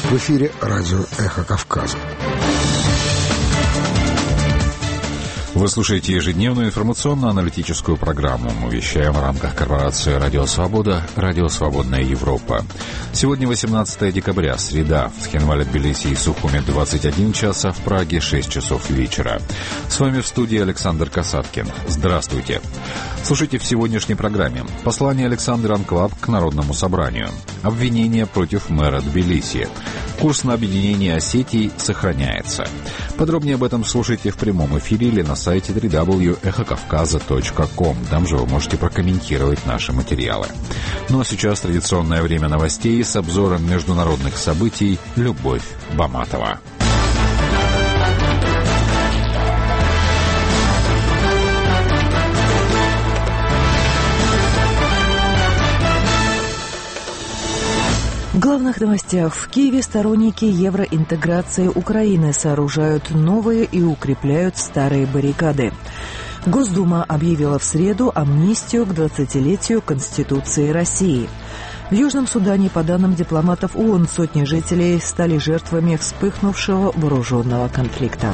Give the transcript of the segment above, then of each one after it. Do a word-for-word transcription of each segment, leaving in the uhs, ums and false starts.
В эфире радио «Эхо Кавказа». Вы слушаете ежедневную информационно-аналитическую программу. Мы вещаем в рамках корпорации «Радио Свобода», «Радио Свободная Европа». Сегодня восемнадцатое декабря, среда. В Схенвале, Тбилиси и Сухуме двадцать один час, а в Праге шесть часов вечера. С вами в студии Александр Касаткин. Здравствуйте. Слушайте в сегодняшней программе. Послание Александра Анклав к Народному собранию. Обвинения против мэра Тбилиси. Курс на объединение Осетии сохраняется. Подробнее об этом слушайте в прямом эфире или на сайте дабл ю дабл ю дабл ю точка эхо кавказа точка ком. Там же вы можете прокомментировать наши материалы. Ну а сейчас традиционное время новостей с обзором международных событий. Любовь Баматова. В главных новостях. В Киеве сторонники евроинтеграции Украины сооружают новые и укрепляют старые баррикады. Госдума объявила в среду амнистию к двадцатилетию Конституции России. В Южном Судане, по данным дипломатов ООН, сотни жителей стали жертвами вспыхнувшего вооруженного конфликта.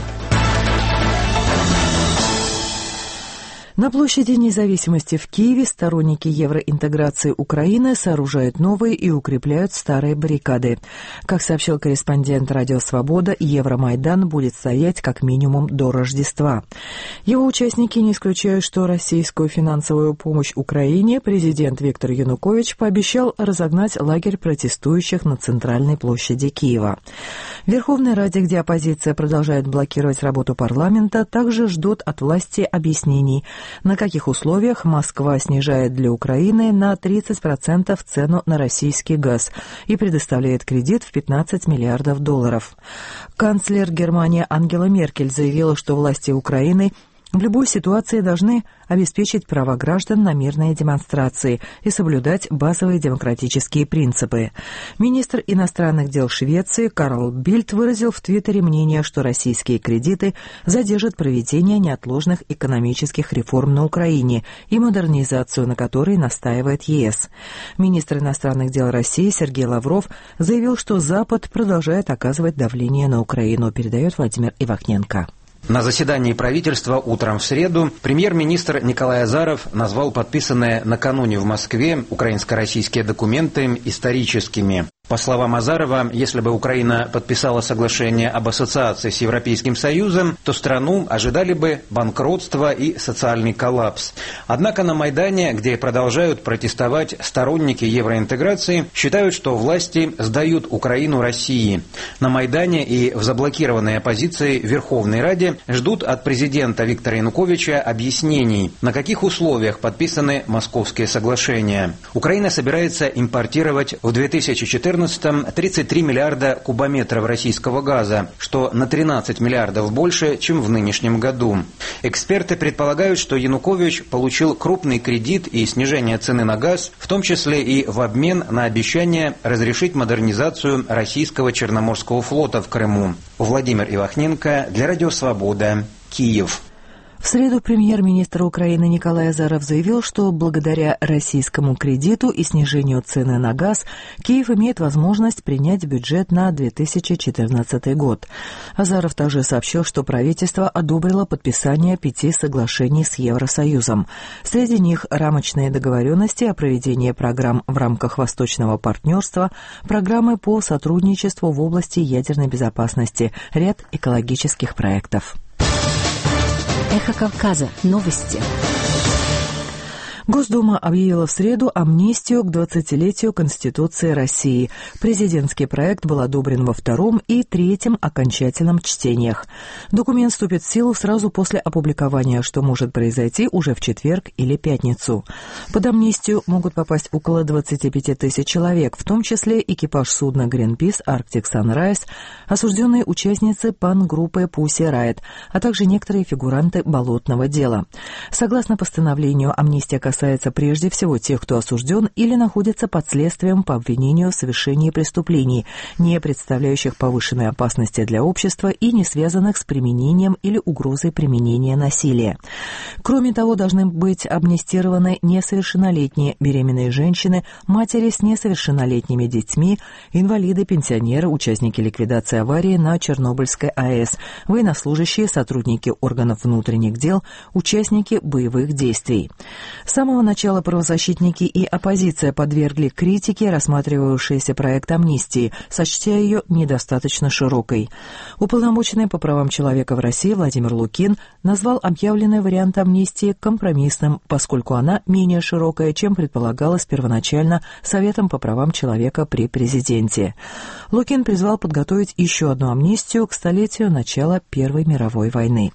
На площади Независимости в Киеве сторонники евроинтеграции Украины сооружают новые и укрепляют старые баррикады. Как сообщил корреспондент «Радио Свобода», Евромайдан будет стоять как минимум до Рождества. Его участники не исключают, что российскую финансовую помощь Украине президент Виктор Янукович пообещал разогнать лагерь протестующих на центральной площади Киева. В Верховной Раде, где оппозиция продолжает блокировать работу парламента, также ждут от власти объяснений, на каких условиях Москва снижает для Украины на тридцать процентов цену на российский газ и предоставляет кредит в пятнадцать миллиардов долларов. Канцлер Германии Ангела Меркель заявила, что власти Украины в любой ситуации должны обеспечить права граждан на мирные демонстрации и соблюдать базовые демократические принципы. Министр иностранных дел Швеции Карл Бильд выразил в Твиттере мнение, что российские кредиты задержат проведение неотложных экономических реформ на Украине и модернизацию, на которой настаивает ЕС. Министр иностранных дел России Сергей Лавров заявил, что Запад продолжает оказывать давление на Украину, передает Владимир Ивахненко. На заседании правительства утром в среду премьер-министр Николай Азаров назвал подписанные накануне в Москве украинско-российские документы историческими. По словам Азарова, если бы Украина подписала соглашение об ассоциации с Европейским Союзом, то страну ожидали бы банкротство и социальный коллапс. Однако на Майдане, где продолжают протестовать сторонники евроинтеграции, считают, что власти сдают Украину России. На Майдане и в заблокированной оппозиции Верховной Раде ждут от президента Виктора Януковича объяснений, на каких условиях подписаны московские соглашения. Украина собирается импортировать в две тысячи четырнадцатом тридцать три миллиарда кубометров российского газа, что на тринадцать миллиардов больше, чем в нынешнем году. Эксперты предполагают, что Янукович получил крупный кредит и снижение цены на газ, в том числе и в обмен на обещание разрешить модернизацию российского Черноморского флота в Крыму. Владимир Ивахненко для Радио Свобода, Киев. В среду премьер-министр Украины Николай Азаров заявил, что благодаря российскому кредиту и снижению цены на газ Киев имеет возможность принять бюджет на две тысячи четырнадцатый год. Азаров также сообщил, что правительство одобрило подписание пяти соглашений с Евросоюзом. Среди них рамочные договоренности о проведении программ в рамках Восточного партнерства, программы по сотрудничеству в области ядерной безопасности, ряд экологических проектов. Эхо Кавказа. Новости. Госдума объявила в среду амнистию к двадцатилетию Конституции России. Президентский проект был одобрен во втором и третьем окончательном чтениях. Документ вступит в силу сразу после опубликования, что может произойти уже в четверг или пятницу. Под амнистию могут попасть около двадцати пяти тысяч человек, в том числе экипаж судна Greenpeace Arctic Sunrise, осужденные участницы пан-группы Pussy Riot, а также некоторые фигуранты болотного дела. Согласно постановлению, амнистия касается касается прежде всего тех, кто осужден или находится под следствием по обвинению в совершении преступлений, не представляющих повышенной опасности для общества и не связанных с применением или угрозой применения насилия. Кроме того, должны быть амнистированы несовершеннолетние, беременные женщины, матери с несовершеннолетними детьми, инвалиды, пенсионеры, участники ликвидации аварии на Чернобыльской АЭС, военнослужащие, сотрудники органов внутренних дел, участники боевых действий. С самого начала правозащитники и оппозиция подвергли критике рассматривавшийся проект амнистии, сочтя ее недостаточно широкой. Уполномоченный по правам человека в России Владимир Лукин назвал объявленный вариант амнистии компромиссным, поскольку она менее широкая, чем предполагалось первоначально Советом по правам человека при президенте. Лукин призвал подготовить еще одну амнистию к столетию начала Первой мировой войны.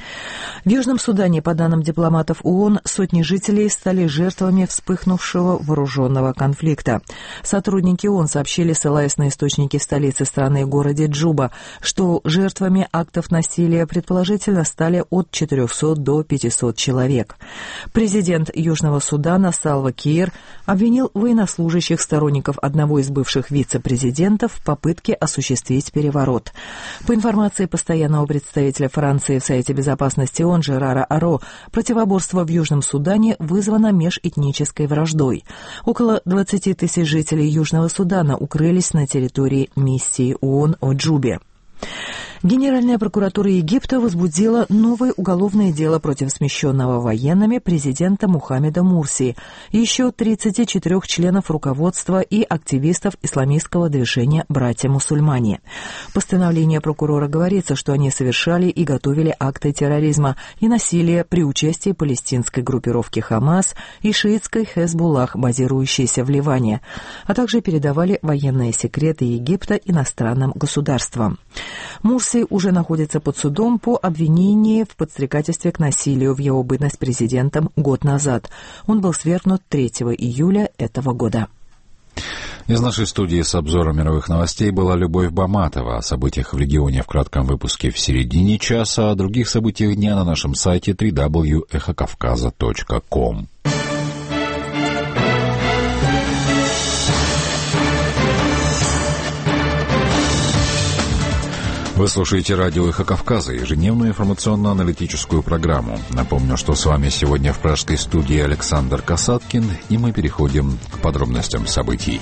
В Южном Судане, по данным дипломатов ООН, сотни жителей стали жертвами вспыхнувшего вооруженного конфликта. Сотрудники ООН сообщили, ссылаясь на источники в столице страны, городе Джуба, что жертвами актов насилия предположительно стали от четырехсот до пятисот человек. Президент Южного Судана Салва Киир обвинил военнослужащих сторонников одного из бывших вице-президентов в попытке осуществить переворот. По информации постоянного представителя Франции в Совете безопасности ООН Жерара Аро, противоборство в Южном Судане вызвано межэтнической враждой. Около двадцати тысяч жителей Южного Судана укрылись на территории миссии ООН в Джубе. Генеральная прокуратура Египта возбудила новое уголовное дело против смещенного военными президента Мухаммеда Мурси и еще тридцати четырёх членов руководства и активистов исламистского движения «Братья-мусульмане». В постановлении прокурора говорится, что они совершали и готовили акты терроризма и насилия при участии палестинской группировки «Хамас» и шиитской «Хезбуллах», базирующейся в Ливане, а также передавали военные секреты Египта иностранным государствам. Мурси уже находится под судом по обвинению в подстрекательстве к насилию в его бытность президентом год назад. Он был свергнут третьего июля этого года. Из нашей студии с обзором мировых новостей была Любовь Баматова. О событиях в регионе в кратком выпуске в середине часа, о других событиях дня на нашем сайте дабл ю дабл ю дабл ю точка эхо кавказа точка ком. Вы слушаете радио «Эхо Кавказа», ежедневную информационно-аналитическую программу. Напомню, что с вами сегодня в пражской студии Александр Касаткин, и мы переходим к подробностям событий.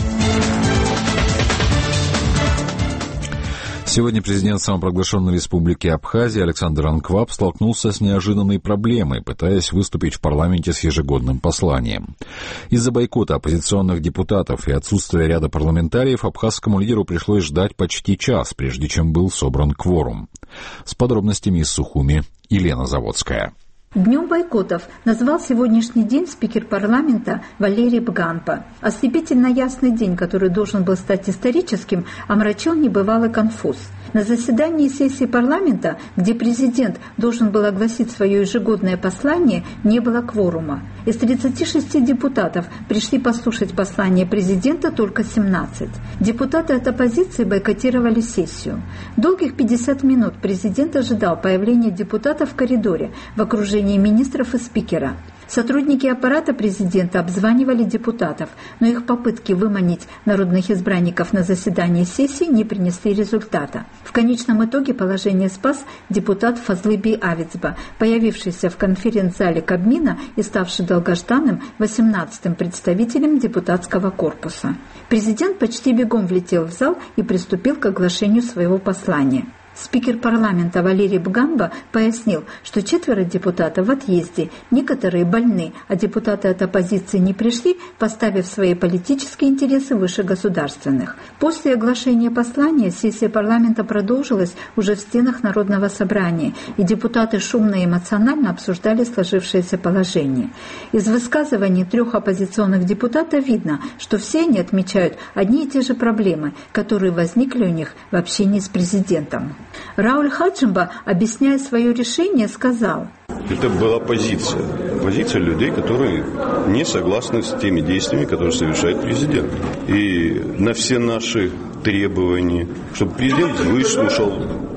Сегодня президент самопровозглашенной республики Абхазия Александр Анкваб столкнулся с неожиданной проблемой, пытаясь выступить в парламенте с ежегодным посланием. Из-за бойкота оппозиционных депутатов и отсутствия ряда парламентариев абхазскому лидеру пришлось ждать почти час, прежде чем был собран кворум. С подробностями из Сухуми Елена Заводская. Днем бойкотов назвал сегодняшний день спикер парламента Валерий Бганпа. Ослепительно ясный день, который должен был стать историческим, омрачил небывалый конфуз. На заседании сессии парламента, где президент должен был огласить свое ежегодное послание, не было кворума. Из тридцати шести депутатов пришли послушать послание президента только семнадцать. Депутаты от оппозиции бойкотировали сессию. Долгих пятьдесят минут президент ожидал появления депутатов в коридоре в окружении министров и спикера. Сотрудники аппарата президента обзванивали депутатов, но их попытки выманить народных избранников на заседание сессии не принесли результата. В конечном итоге положение спас депутат Фазлыби Авицба, появившийся в конференц-зале Кабмина и ставший долгожданным восемнадцатым представителем депутатского корпуса. Президент почти бегом влетел в зал и приступил к оглашению своего послания. Спикер парламента Валерий Бганпа пояснил, что четверо депутатов в отъезде, некоторые больны, а депутаты от оппозиции не пришли, поставив свои политические интересы выше государственных. После оглашения послания сессия парламента продолжилась уже в стенах Народного собрания, и депутаты шумно и эмоционально обсуждали сложившееся положение. Из высказываний трех оппозиционных депутатов видно, что все они отмечают одни и те же проблемы, которые возникли у них в общении с президентом. Рауль Хаджимба, объясняя свое решение, сказал: это была позиция. Позиция людей, которые не согласны с теми действиями, которые совершает президент. И на все наши требования, чтобы президент выслушал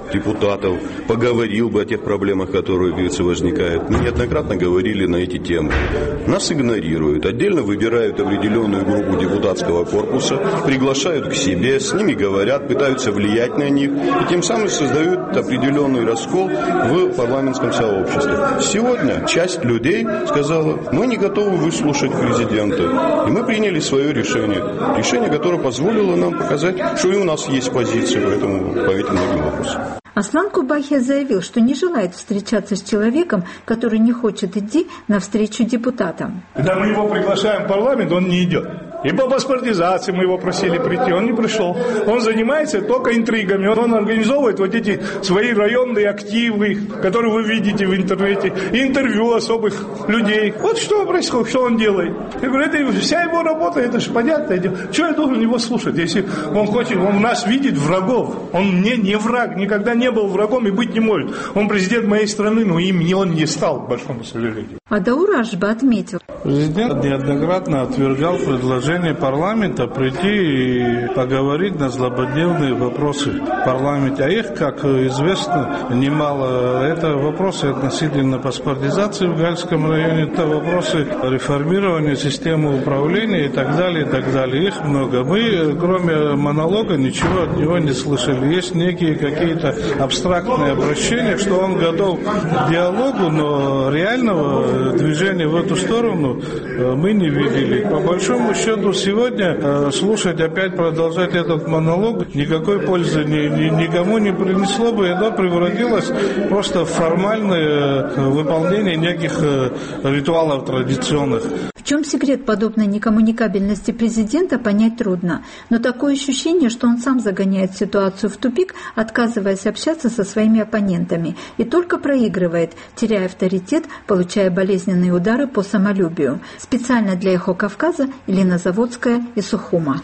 депутатов, поговорил бы о тех проблемах, которые, говорится, возникают. Мы неоднократно говорили на эти темы. Нас игнорируют, отдельно выбирают определенную группу депутатского корпуса, приглашают к себе, с ними говорят, пытаются влиять на них, и тем самым создают определенный раскол в парламентском сообществе. Сегодня часть людей сказала, мы не готовы выслушать президента, и мы приняли свое решение. Решение, которое позволило нам показать, что и у нас есть позиция по этому, по этим многим вопросам. Аслан Кубахия заявил, что не желает встречаться с человеком, который не хочет идти навстречу депутатам. Когда мы его приглашаем в парламент, он не идет. И по паспортизации мы его просили прийти, он не пришел. Он занимается только интригами. Он организовывает вот эти свои районные активы, которые вы видите в интернете, интервью особых людей. Вот что происходит, что он делает. Я говорю, это вся его работа, это же понятное дело. Что я должен его слушать, если он хочет, он в нас видит врагов. Он мне не враг, никогда не был врагом и быть не может. Он президент моей страны, но им он не стал, к большому сожалению. А Даур Ашба отметил. Президент неоднократно отвергал предложение парламента прийти и поговорить на злободневные вопросы в парламенте. А их, как известно, немало. Это вопросы относительно паспортизации в Гальском районе, это вопросы реформирования системы управления и так далее, и так далее. Их много. Мы, кроме монолога, ничего от него не слышали. Есть некие какие-то абстрактные обращения, что он готов к диалогу, но реального движения в эту сторону мы не видели. По большому счету, сегодня слушать опять, продолжать этот монолог никакой пользы ни, ни, никому не принесло бы. Это превратилось просто в формальное выполнение неких ритуалов традиционных. В чем секрет подобной некоммуникабельности президента, понять трудно. Но такое ощущение, что он сам загоняет ситуацию в тупик, отказываясь общаться со своими оппонентами, и только проигрывает, теряя авторитет, получая болезненные удары по самолюбию. Специально для «Эхо Кавказа» Елена Заводская из Сухума.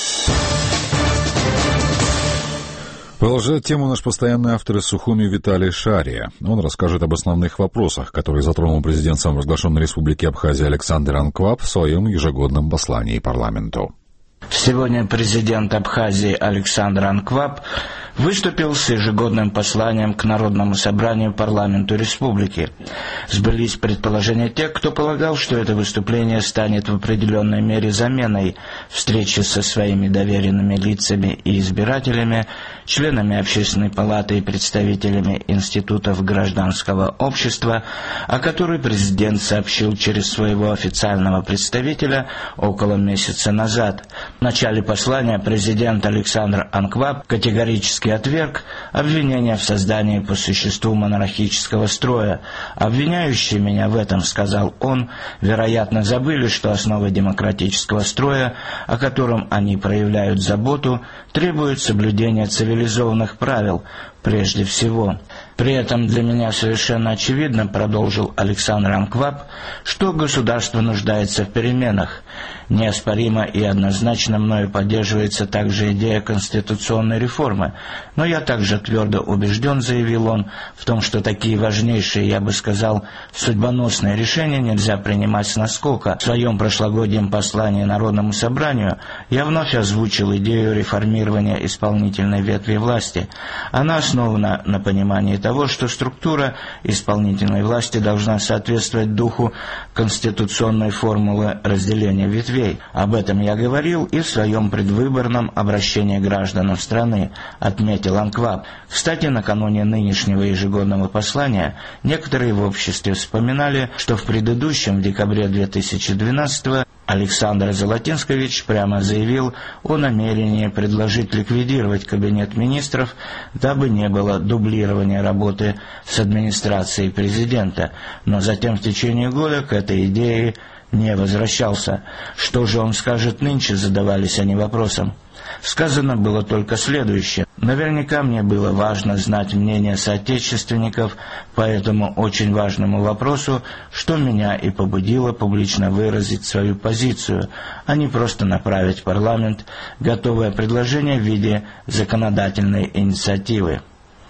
Продолжает тему наш постоянный автор из Сухуми Виталий Шария. Он расскажет об основных вопросах, которые затронул президент самопровозглашенной республики Абхазия Александр Анкваб в своем ежегодном послании парламенту. Сегодня президент Абхазии Александр Анкваб выступил с ежегодным посланием к Народному собранию парламенту республики. Сбылись предположения тех, кто полагал, что это выступление станет в определенной мере заменой встречи со своими доверенными лицами и избирателями, членами Общественной палаты и представителями институтов гражданского общества, о которой президент сообщил через своего официального представителя около месяца назад. В начале послания президент Александр Анкваб категорически отверг обвинения в создании по существу монархического строя. «Обвиняющие меня в этом, — сказал он, — вероятно, забыли, что основы демократического строя, о котором они проявляют заботу, требуют соблюдения цивилизованных правил, прежде всего. При этом для меня совершенно очевидно, — продолжил Александр Анкваб, — что государство нуждается в переменах. Неоспоримо и однозначно мною поддерживается также идея конституционной реформы. Но я также твердо убежден, — заявил он, — в том, что такие важнейшие, я бы сказал, судьбоносные решения нельзя принимать с наскока. В своем прошлогоднем послании Народному собранию я вновь озвучил идею реформирования исполнительной ветви власти. Она основана на понимании того, что структура исполнительной власти должна соответствовать духу конституционной формулы разделения ветвей. Об этом я говорил и в своем предвыборном обращении к гражданам страны, отметил Анкваб. Кстати, накануне нынешнего ежегодного послания некоторые в обществе вспоминали, что в предыдущем, в декабре две тысячи двенадцатого, Александр Золотинскович прямо заявил о намерении предложить ликвидировать Кабинет министров, дабы не было дублирования работы с администрацией президента, но затем в течение года к этой идее не возвращался. Что же он скажет нынче, задавались они вопросом. Сказано было только следующее. Наверняка мне было важно знать мнение соотечественников по этому очень важному вопросу, что меня и побудило публично выразить свою позицию, а не просто направить в парламент готовое предложение в виде законодательной инициативы.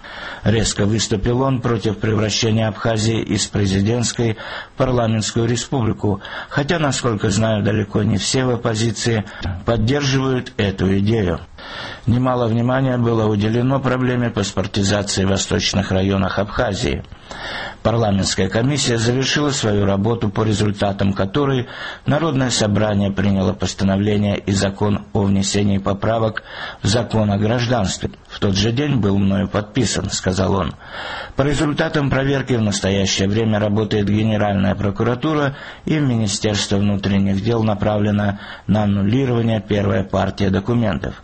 Резко выступил он против превращения Абхазии из президентской в парламентскую республику, хотя, насколько знаю, далеко не все в оппозиции поддерживают эту идею. Немало внимания было уделено проблеме паспортизации в восточных районах Абхазии. Парламентская комиссия завершила свою работу, по результатам которой Народное собрание приняло постановление и закон о внесении поправок в закон о гражданстве. В тот же день был мною подписан, сказал он. По результатам проверки в настоящее время работает Генеральная прокуратура, и в Министерство внутренних дел направлена на аннулирование первая партия документов.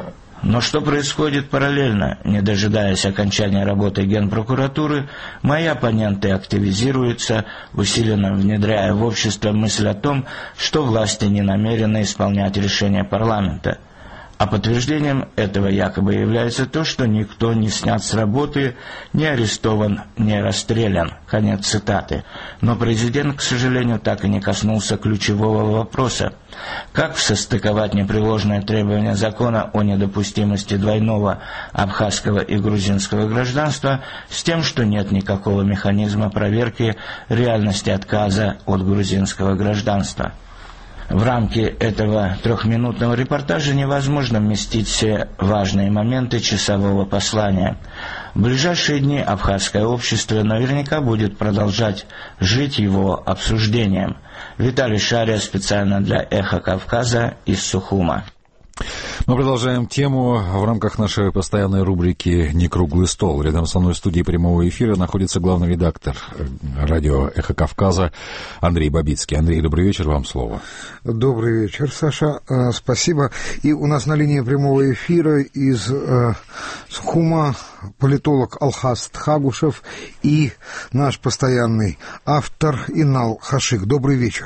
Но что происходит параллельно? Не дожидаясь окончания работы Генпрокуратуры, мои оппоненты активизируются, усиленно внедряя в общество мысль о том, что власти не намерены исполнять решения парламента. А подтверждением этого якобы является то, что никто не снят с работы, не арестован, не расстрелян. Конец цитаты. Но президент, к сожалению, так и не коснулся ключевого вопроса. Как состыковать непреложное требование закона о недопустимости двойного абхазского и грузинского гражданства с тем, что нет никакого механизма проверки реальности отказа от грузинского гражданства? В рамки этого трехминутного репортажа невозможно вместить все важные моменты часового послания. В ближайшие дни абхазское общество наверняка будет продолжать жить его обсуждением. Виталий Шария специально для «Эхо Кавказа» из Сухума. Мы продолжаем тему в рамках нашей постоянной рубрики «Не круглый стол». Рядом со мной в студии прямого эфира находится главный редактор радио «Эхо Кавказа» Андрей Бабицкий. Андрей, добрый вечер, вам слово. Добрый вечер, Саша, спасибо. И у нас на линии прямого эфира из э, Сухума политолог Алхас Тхагушев и наш постоянный автор Инал Хашик. Добрый вечер.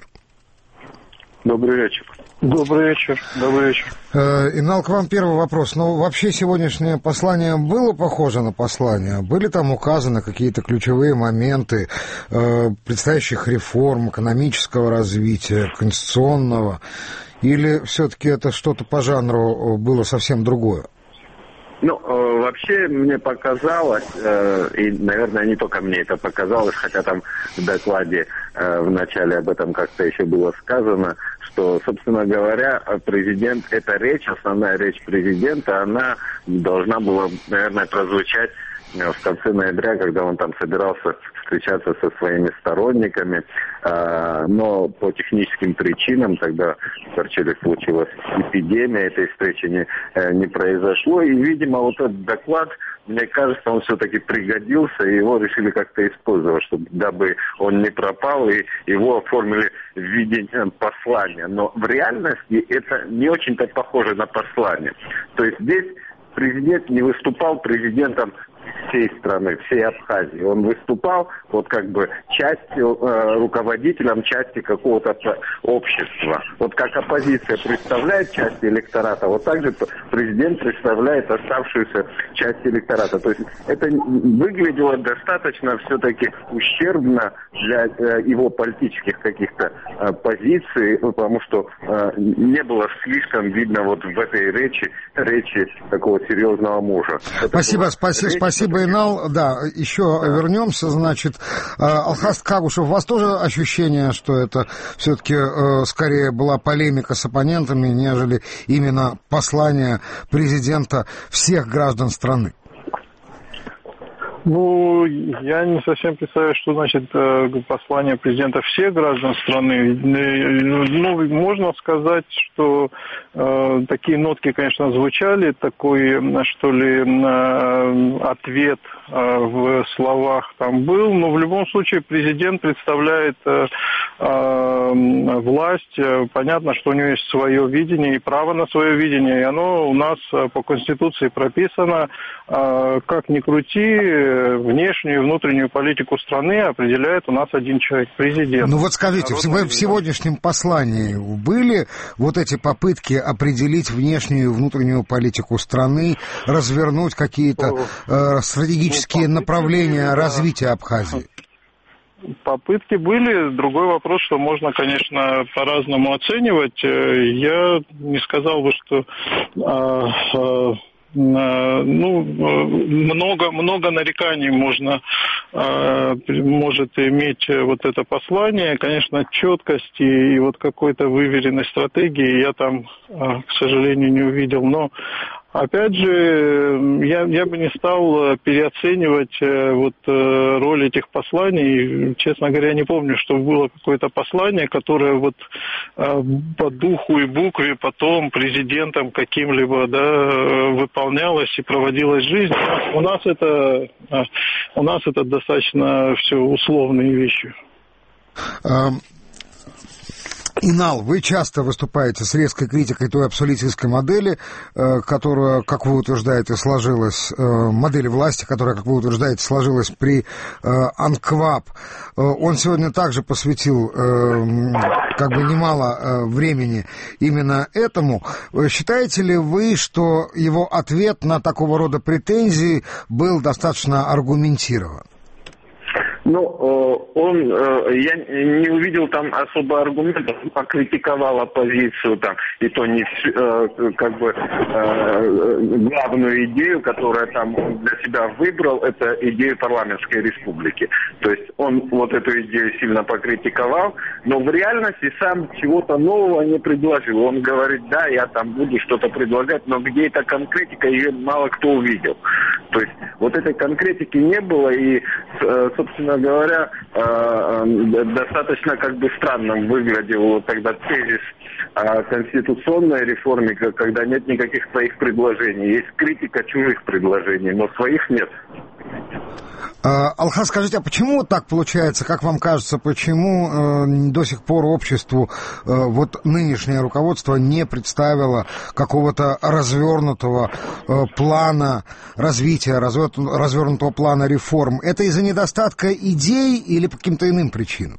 Добрый вечер. Добрый вечер, добрый вечер. Инал, к вам первый вопрос. Ну, вообще сегодняшнее послание было похоже на послание? Были там указаны какие-то ключевые моменты э, предстоящих реформ, экономического развития, конституционного? Или все-таки это что-то по жанру было совсем другое? Ну, э, вообще мне показалось, э, и, наверное, не только мне это показалось, хотя там в докладе э, в начале об этом как-то еще было сказано, что, собственно говоря, президент, эта речь, основная речь президента, она должна была, наверное, прозвучать в конце ноября, когда он там собирался встречаться со своими сторонниками, но по техническим причинам, тогда в Торчеле случилась эпидемия, этой встречи не, не произошло, и, видимо, вот этот доклад, мне кажется, он все-таки пригодился, и его решили как-то использовать, чтобы, дабы он не пропал, и его оформили в виде послания. Но в реальности это не очень-то похоже на послание. То есть здесь президент не выступал президентом всей страны, всей Абхазии. Он выступал вот как бы частью, э, руководителем части какого-то общества. Вот как оппозиция представляет часть электората, вот так же президент представляет оставшуюся часть электората. То есть это выглядело достаточно все-таки ущербно для э, его политических каких-то э, позиций, потому что э, не было слишком видно вот в этой речи, речи такого серьезного мужа. Спасибо, спасибо, речь, спасибо, Инал. Да, еще да. вернемся, значит. Алхас Тхагушев, у вас тоже ощущение, что это все-таки э, скорее была полемика с оппонентами, нежели именно послание президента всех граждан страны? Ну, я не совсем представляю, что значит послание президента всех граждан страны. Ну, можно сказать, что э, такие нотки, конечно, звучали, такой, что ли, э, ответ э, в словах там был, но в любом случае президент представляет э, э, власть. Понятно, что у него есть свое видение и право на свое видение, и оно у нас по Конституции прописано. Э, как ни крути, внешнюю и внутреннюю политику страны определяет у нас один человек, президент. Ну вот скажите, в, в сегодняшнем послании были вот эти попытки определить внешнюю и внутреннюю политику страны, развернуть какие-то э, стратегические ну, направления были, развития Абхазии? Попытки были. Другой вопрос, что можно, конечно, по-разному оценивать. Я не сказал бы, что... Э, э, ну, много, много нареканий можно, может иметь вот это послание. Конечно, четкости и вот какой-то выверенной стратегии я там, к сожалению, не увидел. Но опять же, я, я бы не стал переоценивать вот роль этих посланий. Честно говоря, не помню, что было какое-то послание, которое вот по духу и букве потом президентом каким-либо, да, выполнялось и проводилось в жизнь. У нас это, у нас это достаточно все условные вещи. Инал, вы часто выступаете с резкой критикой той абсолютистской модели, которая, как вы утверждаете, сложилась, модели власти, которая, как вы утверждаете, сложилась при АНКВАП. Он сегодня также посвятил как бы немало времени именно этому. Считаете ли вы, что его ответ на такого рода претензии был достаточно аргументирован? Ну, он, я не увидел там особо аргументов, покритиковал оппозицию там, и то не как бы главную идею, которую там он для себя выбрал, это идею парламентской республики. То есть он вот эту идею сильно покритиковал, но в реальности сам чего-то нового не предложил. Он говорит, да, я там буду что-то предлагать, но где эта конкретика, ее мало кто увидел. То есть вот этой конкретики не было, и, собственно говоря, достаточно как бы странным выглядел тогда тезис о конституционной реформе, когда нет никаких своих предложений. Есть критика чужих предложений, но своих нет. Алхаз, скажите, а почему так получается, как вам кажется, почему э, до сих пор обществу э, вот нынешнее руководство не представило какого-то развернутого э, плана развития, развер... развернутого плана реформ? Это из-за недостатка идей или по каким-то иным причинам?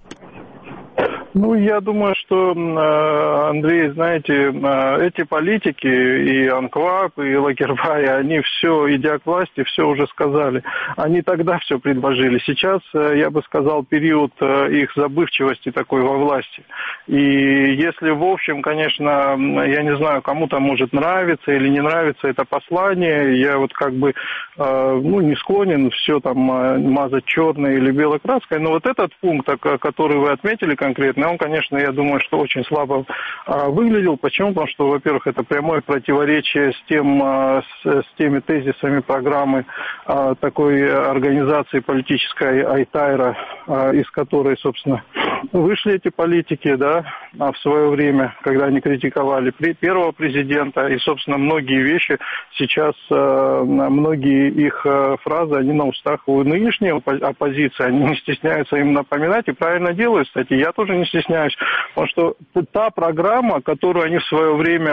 Ну, я думаю, что, Андрей, знаете, эти политики, и АНКВАП, и Лагербай, они все, идя к власти, все уже сказали. Они тогда все предложили. Сейчас, я бы сказал, период их забывчивости такой во власти. И если, в общем, конечно, я не знаю, кому-то может нравиться или не нравится это послание, я вот как бы, ну, не склонен все там мазать черной или белой краской, но вот этот пункт, который вы отметили конкретно, он, конечно, я думаю, что очень слабо а, выглядел. Почему? Потому что, во-первых, это прямое противоречие с, тем, а, с, с теми тезисами программы а, такой организации политической Айтайра, а, из которой, собственно, вышли эти политики, да, а в свое время, когда они критиковали первого президента, и, собственно, многие вещи сейчас, а, многие их а, фразы, они на устах у нынешней оппозиции, они не стесняются им напоминать, и правильно делают, кстати, я тоже не стесняюсь, потому что та программа, которую они в свое время,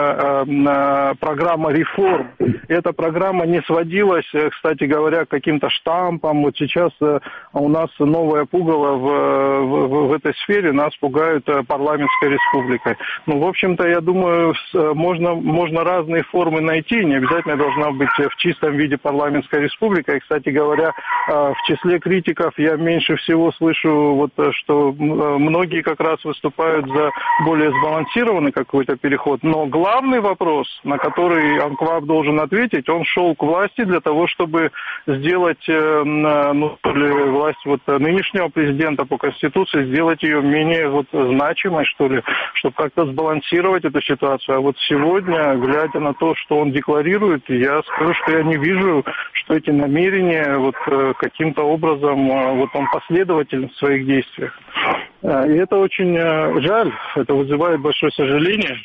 э, программа реформ, эта программа не сводилась, кстати говоря, к каким-то штампам. Вот сейчас э, у нас новое пугало в, в, в этой сфере, нас пугают парламентской республикой. Ну, в общем-то, я думаю, можно, можно разные формы найти, не обязательно должна быть в чистом виде парламентская республика. И, кстати говоря, в числе критиков я меньше всего слышу, вот, что многие как раз выступают за более сбалансированный какой-то переход. Но главный вопрос, на который АНКВАП должен ответить, он шел к власти для того, чтобы сделать, ну, власть вот нынешнего президента по Конституции, сделать ее менее вот значимой, что ли, чтобы как-то сбалансировать эту ситуацию. А вот сегодня, глядя на то, что он декларирует, я скажу, что я не вижу, что эти намерения вот каким-то образом, вот он последователен в своих действиях. И это очень жаль, это вызывает большое сожаление.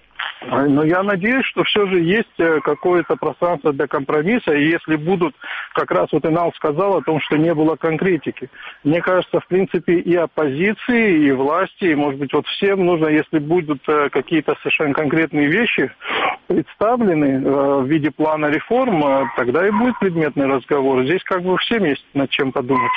Но я надеюсь, что все же есть какое-то пространство для компромисса, и если будут, как раз вот Инал сказал о том, что не было конкретики. Мне кажется, в принципе, и оппозиции, и власти, и, может быть, вот всем нужно, если будут какие-то совершенно конкретные вещи представлены в виде плана реформ, тогда и будет предметный разговор. Здесь как бы всем есть над чем подумать.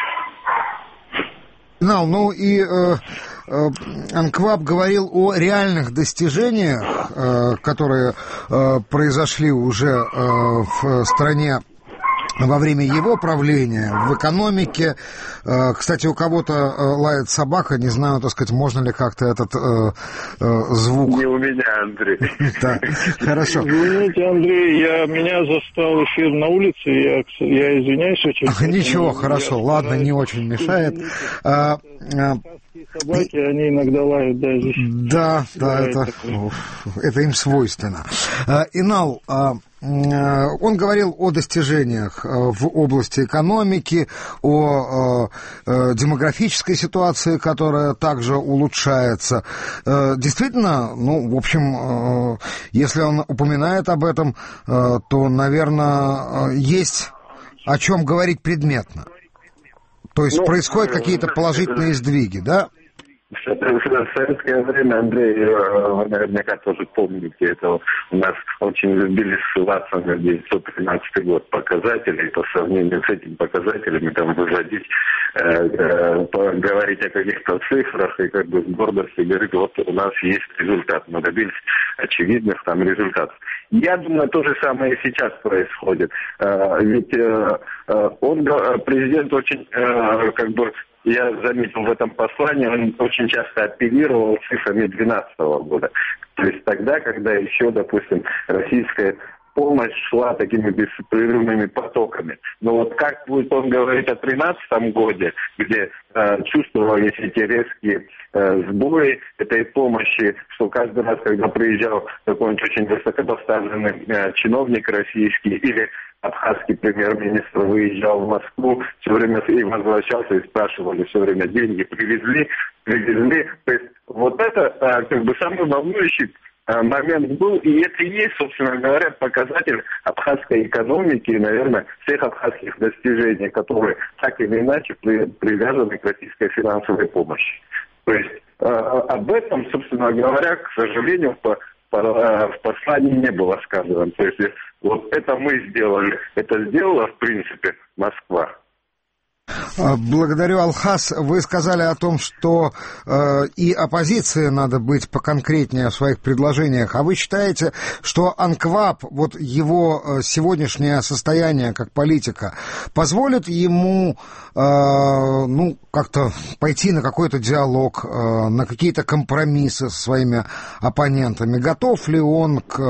Инал, ну и э, э, АНКВАП говорил о реальных достижениях, э, которые э, произошли уже э, в стране во время его правления в экономике. Кстати, у кого-то лает собака, не знаю, так сказать, можно ли как-то этот э, э, звук... Не у меня, Андрей. Да, хорошо. Извините, Андрей, я, меня застал эфир на улице, я, я извиняюсь очень. Ничего, хорошо, ладно, не очень мешает. Собаки, они иногда лают, да, здесь. Да, да, это, это им свойственно. Инал, он говорил о достижениях в области экономики, о демографической ситуации, которая также улучшается. Действительно, ну, в общем, если он упоминает об этом, то, наверное, есть о чем говорить предметно. То есть ну, происходят какие-то положительные сдвиги, да? В советское время, Андрей, вы наверняка тоже помните, это у нас очень любили ссылаться на девятьсот тринадцатый год показатели, и по сравнению с этими показателями там выводить, э, э, говорить о каких-то цифрах и как бы с гордостью говорить, вот у нас есть результат, мы добились очевидных там результатов. Я думаю, то же самое и сейчас происходит. Э, ведь э, он, президент очень э, как бы... Я заметил в этом послании, он очень часто апеллировал цифрами две тысячи двенадцатого года. То есть тогда, когда еще, допустим, российская помощь шла такими беспрерывными потоками. Но вот как будет он говорить о две тысячи тринадцатом годе, где э, чувствовались эти резкие э, сбои этой помощи, что каждый раз, когда приезжал какой-нибудь очень высокопоставленный э, чиновник российский или абхазский премьер-министр выезжал в Москву, все время и возвращался, и спрашивали все время, деньги привезли, привезли. То есть вот это как бы самый волнующий момент был, и это и есть, собственно говоря, показатель абхазской экономики и, наверное, всех абхазских достижений, которые так или иначе привязаны к российской финансовой помощи. То есть об этом, собственно говоря, к сожалению, по в послании не было сказано. То есть вот это мы сделали, это сделала, в принципе, Москва. Благодарю, Алхас. Вы сказали о том, что э, и оппозиции надо быть поконкретнее в своих предложениях. А вы считаете, что АНКВАП, вот его сегодняшнее состояние как политика, позволит ему э, ну, как-то пойти на какой-то диалог, э, на какие-то компромиссы со своими оппонентами? Готов ли он к,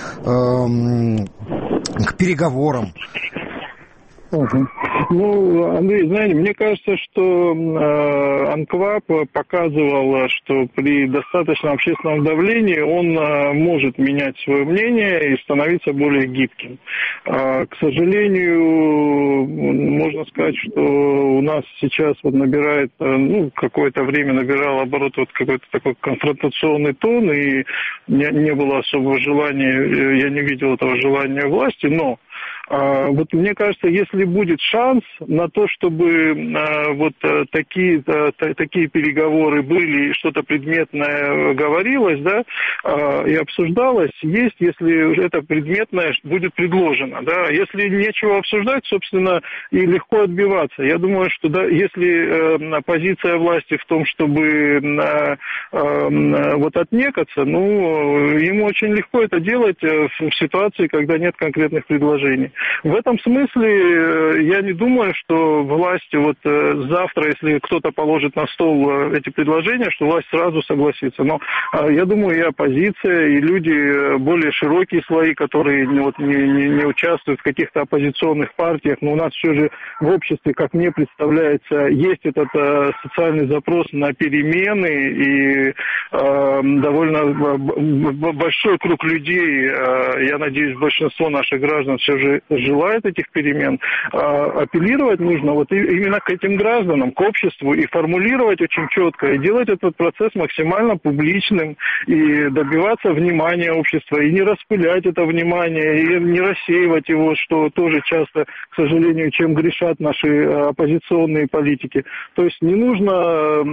э, к переговорам? Uh-huh. Ну, Андрей, знаете, мне кажется, что э, АНКВАП показывал, что при достаточном общественном давлении он э, может менять свое мнение и становиться более гибким. Э, к сожалению, можно сказать, что у нас сейчас вот набирает, э, ну, какое-то время набирал оборот вот какой-то такой конфронтационный тон, и не, не было особого желания, я не видел этого желания власти, но Uh, вот мне кажется, если будет шанс на то, чтобы uh, вот uh, такие, uh, та, такие переговоры были и что-то предметное говорилось, да, uh, и обсуждалось, есть, если это предметное будет предложено, да, если нечего обсуждать, собственно, и легко отбиваться. Я думаю, что да, если uh, позиция власти в том, чтобы uh, uh, вот отнекаться, ну, ему очень легко это делать uh, в ситуации, когда нет конкретных предложений. В этом смысле я не думаю, что власть вот завтра, если кто-то положит на стол эти предложения, что власть сразу согласится. Но я думаю, и оппозиция, и люди, более широкие слои, которые вот не, не, не участвуют в каких-то оппозиционных партиях, но у нас все же в обществе, как мне представляется, есть этот социальный запрос на перемены, и э, довольно большой круг людей, э, я надеюсь, большинство наших граждан все же желает этих перемен, апеллировать нужно вот именно к этим гражданам, к обществу, и формулировать очень четко, и делать этот процесс максимально публичным, и добиваться внимания общества, и не распылять это внимание, и не рассеивать его, что тоже часто, к сожалению, чем грешат наши оппозиционные политики. То есть не нужно,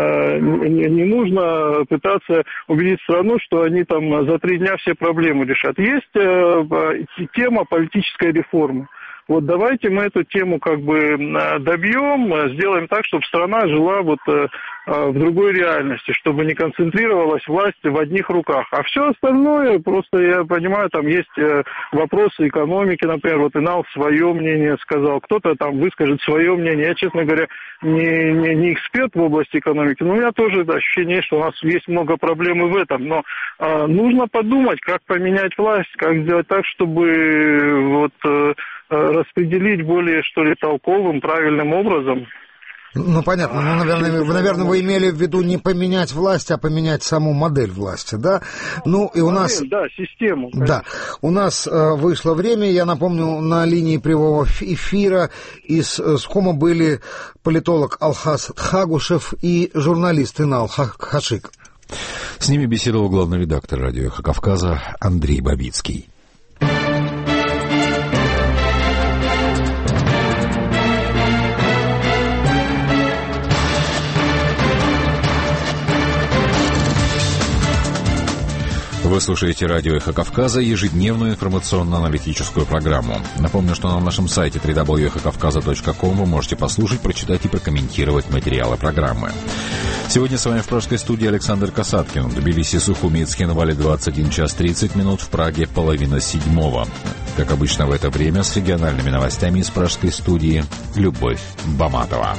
не нужно пытаться убедить страну, что они там за три дня все проблемы решат. Есть тема политической реформы. Вот давайте мы эту тему как бы добьем, сделаем так, чтобы страна жила вот в другой реальности, чтобы не концентрировалась власть в одних руках. А все остальное, просто я понимаю, там есть вопросы экономики, например, вот Инал свое мнение сказал, кто-то там выскажет свое мнение. Я, честно говоря, не, не, не эксперт в области экономики, но у меня тоже ощущение, что у нас есть много проблем и в этом. Но а, нужно подумать, как поменять власть, как сделать так, чтобы вот а, распределить более, что ли, толковым, правильным образом. Ну, понятно. Ну, наверное, вы, наверное, вы имели в виду не поменять власть, а поменять саму модель власти, да? Ну, и у модель, нас... Да, систему. Конечно. Да. У нас э, вышло время. Я напомню, на линии прямого эфира из э, СКОМа были политолог Алхаз Тхагушев и журналист Инал Хашик. С ними беседовал главный редактор радио «Эхо Кавказа» Андрей Бабицкий. Вы слушаете радио «Эхо Кавказа», ежедневную информационно-аналитическую программу. Напомню, что на нашем сайте дабл ю дабл ю дабл ю точка эхо кавказа точка ком вы можете послушать, прочитать и прокомментировать материалы программы. Сегодня с вами в пражской студии Александр Касаткин. В Тбилиси, Сухуми и Цхинвале двадцать один час тридцать минут, в Праге половина седьмого. Как обычно в это время с региональными новостями из пражской студии Любовь Баматова.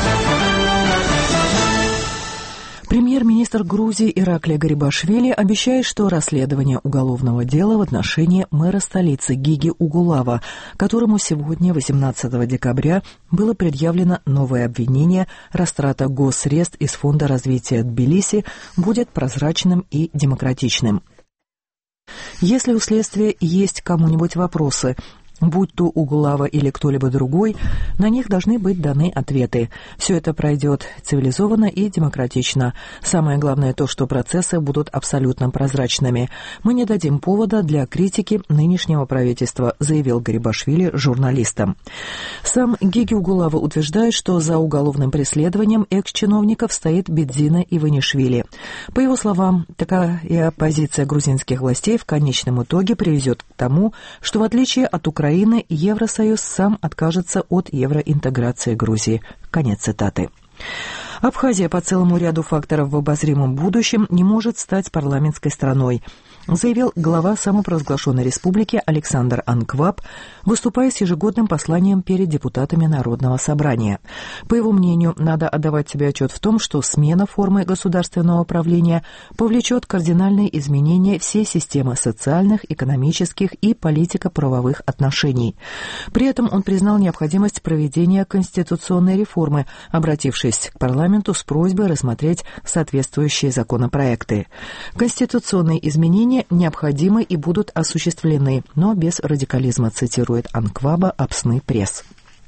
Премьер-министр Грузии Ираклий Гарибашвили обещает, что расследование уголовного дела в отношении мэра столицы Гиги Угулава, которому сегодня, восемнадцатого декабря, было предъявлено новое обвинение растрата госсредств из Фонда развития Тбилиси, будет прозрачным и демократичным. Если у следствия есть кому-нибудь вопросы, будь то Угулава или кто-либо другой, на них должны быть даны ответы. Все это пройдет цивилизованно и демократично. Самое главное то, что процессы будут абсолютно прозрачными. Мы не дадим повода для критики нынешнего правительства, заявил Гарибашвили журналистам. Сам Гиги Угулава утверждает, что за уголовным преследованием экс-чиновников стоит Бедзина Иванишвили. По его словам, такая позиция грузинских властей в конечном итоге приведет к тому, что в отличие от Украины, Евросоюз сам откажется от евроинтеграции Грузии. Конец цитаты. Абхазия по целому ряду факторов в обозримом будущем не может стать парламентской страной, заявил глава самопровозглашенной республики Александр Анкваб, выступая с ежегодным посланием перед депутатами Народного собрания. По его мнению, надо отдавать себе отчет в том, что смена формы государственного правления повлечет кардинальные изменения всей системы социальных, экономических и политико-правовых отношений. При этом он признал необходимость проведения конституционной реформы, обратившись к парламенту с просьбой рассмотреть соответствующие законопроекты. Конституционные изменения необходимы и будут осуществлены, но без радикализма, цитирует Анкваба Апсны пресс.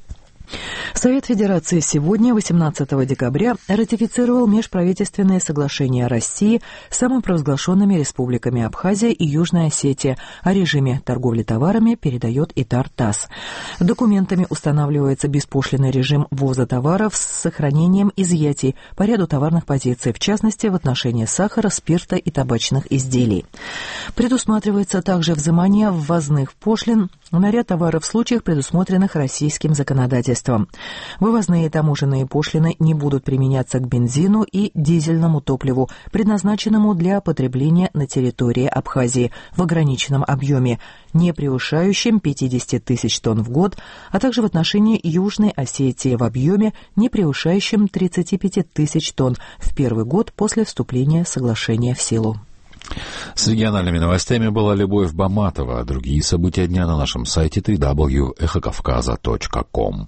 Совет Федерации сегодня, восемнадцатого декабря, ратифицировал межправительственное соглашение России с самопровозглашенными республиками Абхазия и Южная Осетия о режиме торговли товарами, передает ИТАР ТАСС. Документами устанавливается беспошлинный режим ввоза товаров с сохранением изъятий по ряду товарных позиций, в частности, в отношении сахара, спирта и табачных изделий. Предусматривается также взимание ввозных пошлин на ряд товаров в случаях, предусмотренных российским законодательством. Вывозные таможенные пошлины не будут применяться к бензину и дизельному топливу, предназначенному для потребления на территории Абхазии в ограниченном объеме, не превышающем пятьдесят тысяч тонн в год, а также в отношении Южной Осетии в объеме, не превышающем тридцать пять тысяч тонн в первый год после вступления соглашения в силу. С региональными новостями была Любовь Баматова. Другие события дня на нашем сайте дабл ю дабл ю дабл ю точка эхо кавказа точка ком.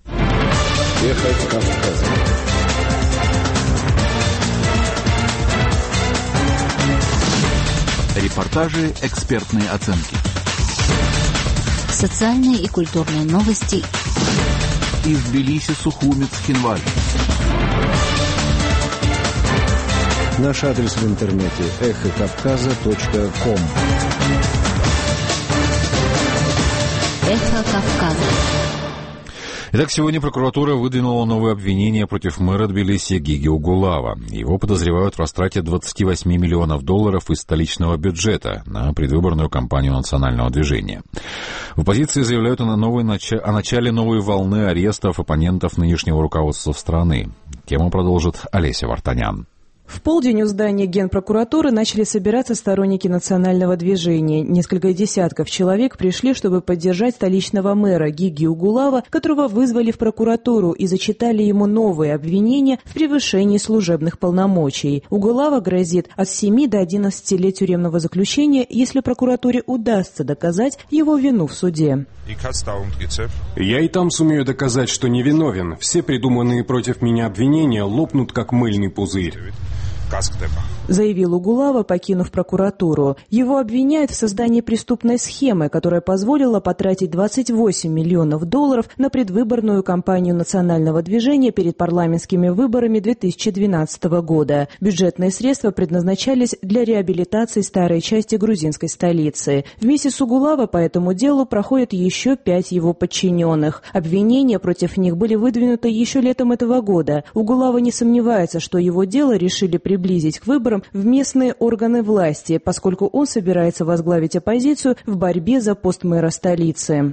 Эхо Кавказа. Репортажи, экспертные оценки. Социальные и культурные новости. Из Тбилиси, Сухуми, Цхинвале. Наш адрес в интернете эхо кавказа точка ком. Эхо Кавказа. Итак, сегодня прокуратура выдвинула новое обвинение против мэра Тбилиси Гиги Угулава. Его подозревают в растрате двадцати восьми миллионов долларов из столичного бюджета на предвыборную кампанию национального движения. В оппозиции заявляют о, новой нач... о начале новой волны арестов оппонентов нынешнего руководства страны. Тему продолжит Олеся Вартанян. В полдень у здания Генпрокуратуры начали собираться сторонники национального движения. Несколько десятков человек пришли, чтобы поддержать столичного мэра Гиги Угулава, которого вызвали в прокуратуру и зачитали ему новые обвинения в превышении служебных полномочий. Угулава грозит от семи до одиннадцати лет тюремного заключения, если прокуратуре удастся доказать его вину в суде. Я и там сумею доказать, что невиновен. Все придуманные против меня обвинения лопнут, как мыльный пузырь. Заявил Угулава, покинув прокуратуру. Его обвиняют в создании преступной схемы, которая позволила потратить двадцать восемь миллионов долларов на предвыборную кампанию национального движения перед парламентскими выборами две тысячи двенадцатого года. Бюджетные средства предназначались для реабилитации старой части грузинской столицы. Вместе с Угулава по этому делу проходят еще пять его подчиненных. Обвинения против них были выдвинуты еще летом этого года. Угулава не сомневается, что его дело решили приблизить к выборам в местные органы власти, поскольку он собирается возглавить оппозицию в борьбе за пост мэра столицы.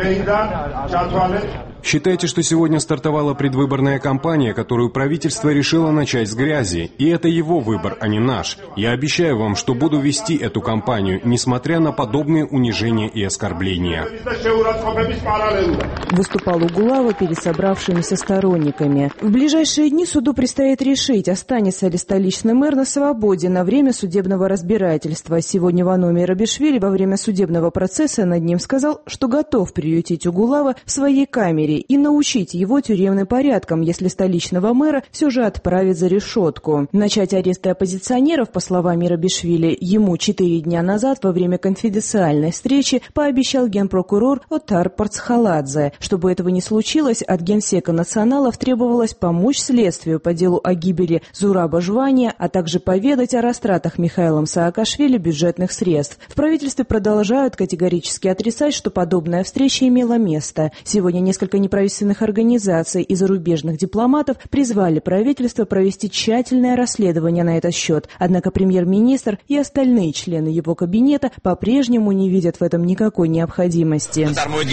Считайте, что сегодня стартовала предвыборная кампания, которую правительство решило начать с грязи. И это его выбор, а не наш. Я обещаю вам, что буду вести эту кампанию, несмотря на подобные унижения и оскорбления. Выступал Угулава перед собравшимися сторонниками. В ближайшие дни суду предстоит решить, останется ли столичный мэр на свободе на время судебного разбирательства. Сегодня Вано Мерабишвили во время судебного процесса над ним сказал, что готов приютить Угулава в своей камере и научить его тюремным порядкам, если столичного мэра все же отправят за решетку. Начать аресты оппозиционеров, по словам Мерабишвили, ему четыре дня назад во время конфиденциальной встречи пообещал генпрокурор Отар Парцхаладзе. Чтобы этого не случилось, от генсека националов требовалось помочь следствию по делу о гибели Зураба Жвания, а также поведать о растратах Михаилом Саакашвили бюджетных средств. В правительстве продолжают категорически отрицать, что подобная встреча имела место. Сегодня несколько неправительственных организаций и зарубежных дипломатов призвали правительство провести тщательное расследование на этот счет. Однако премьер-министр и остальные члены его кабинета по-прежнему не видят в этом никакой необходимости.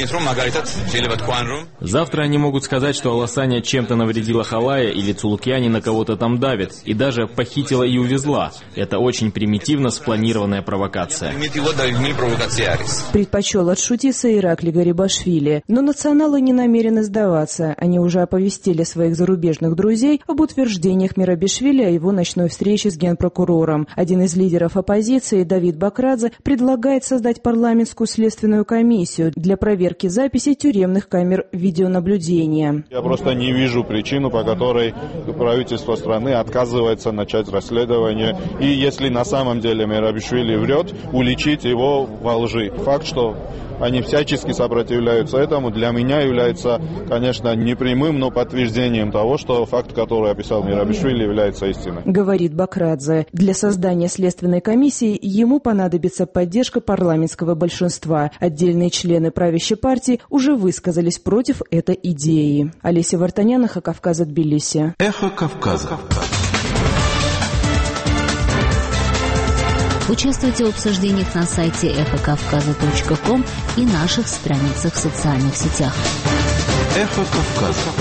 Завтра они могут сказать, что Аласания чем-то навредила Халая или Цулукьяни на кого-то там давит, и даже похитила и увезла. Это очень примитивно спланированная провокация. Предпочел отшутиться Иракли Гарибашвили, но националы не намерены сдаваться. Они уже оповестили своих зарубежных друзей об утверждениях Мерабишвили о его ночной встрече с генпрокурором. Один из лидеров оппозиции, Давид Бакрадзе, предлагает создать парламентскую следственную комиссию для проверки записей тюремных камер видеонаблюдения. Я просто не вижу причину, по которой правительство страны отказывается начать расследование. И если на самом деле Мерабишвили врет, уличить его во лжи. Факт, что они всячески сопротивляются этому, для меня является, конечно, непрямым, но подтверждением того, что факт, который описал Мерабишвили, является истиной. Говорит Бакрадзе. Для создания следственной комиссии ему понадобится поддержка парламентского большинства. Отдельные члены правящей партии уже высказались против этой идеи. Олеся Вартанян, Эхо Кавказа, Тбилиси. Эхо Кавказа. Участвуйте в обсуждениях на сайте эхо кавказа точка ком и наших страницах в социальных сетях. Эхо Кавказа.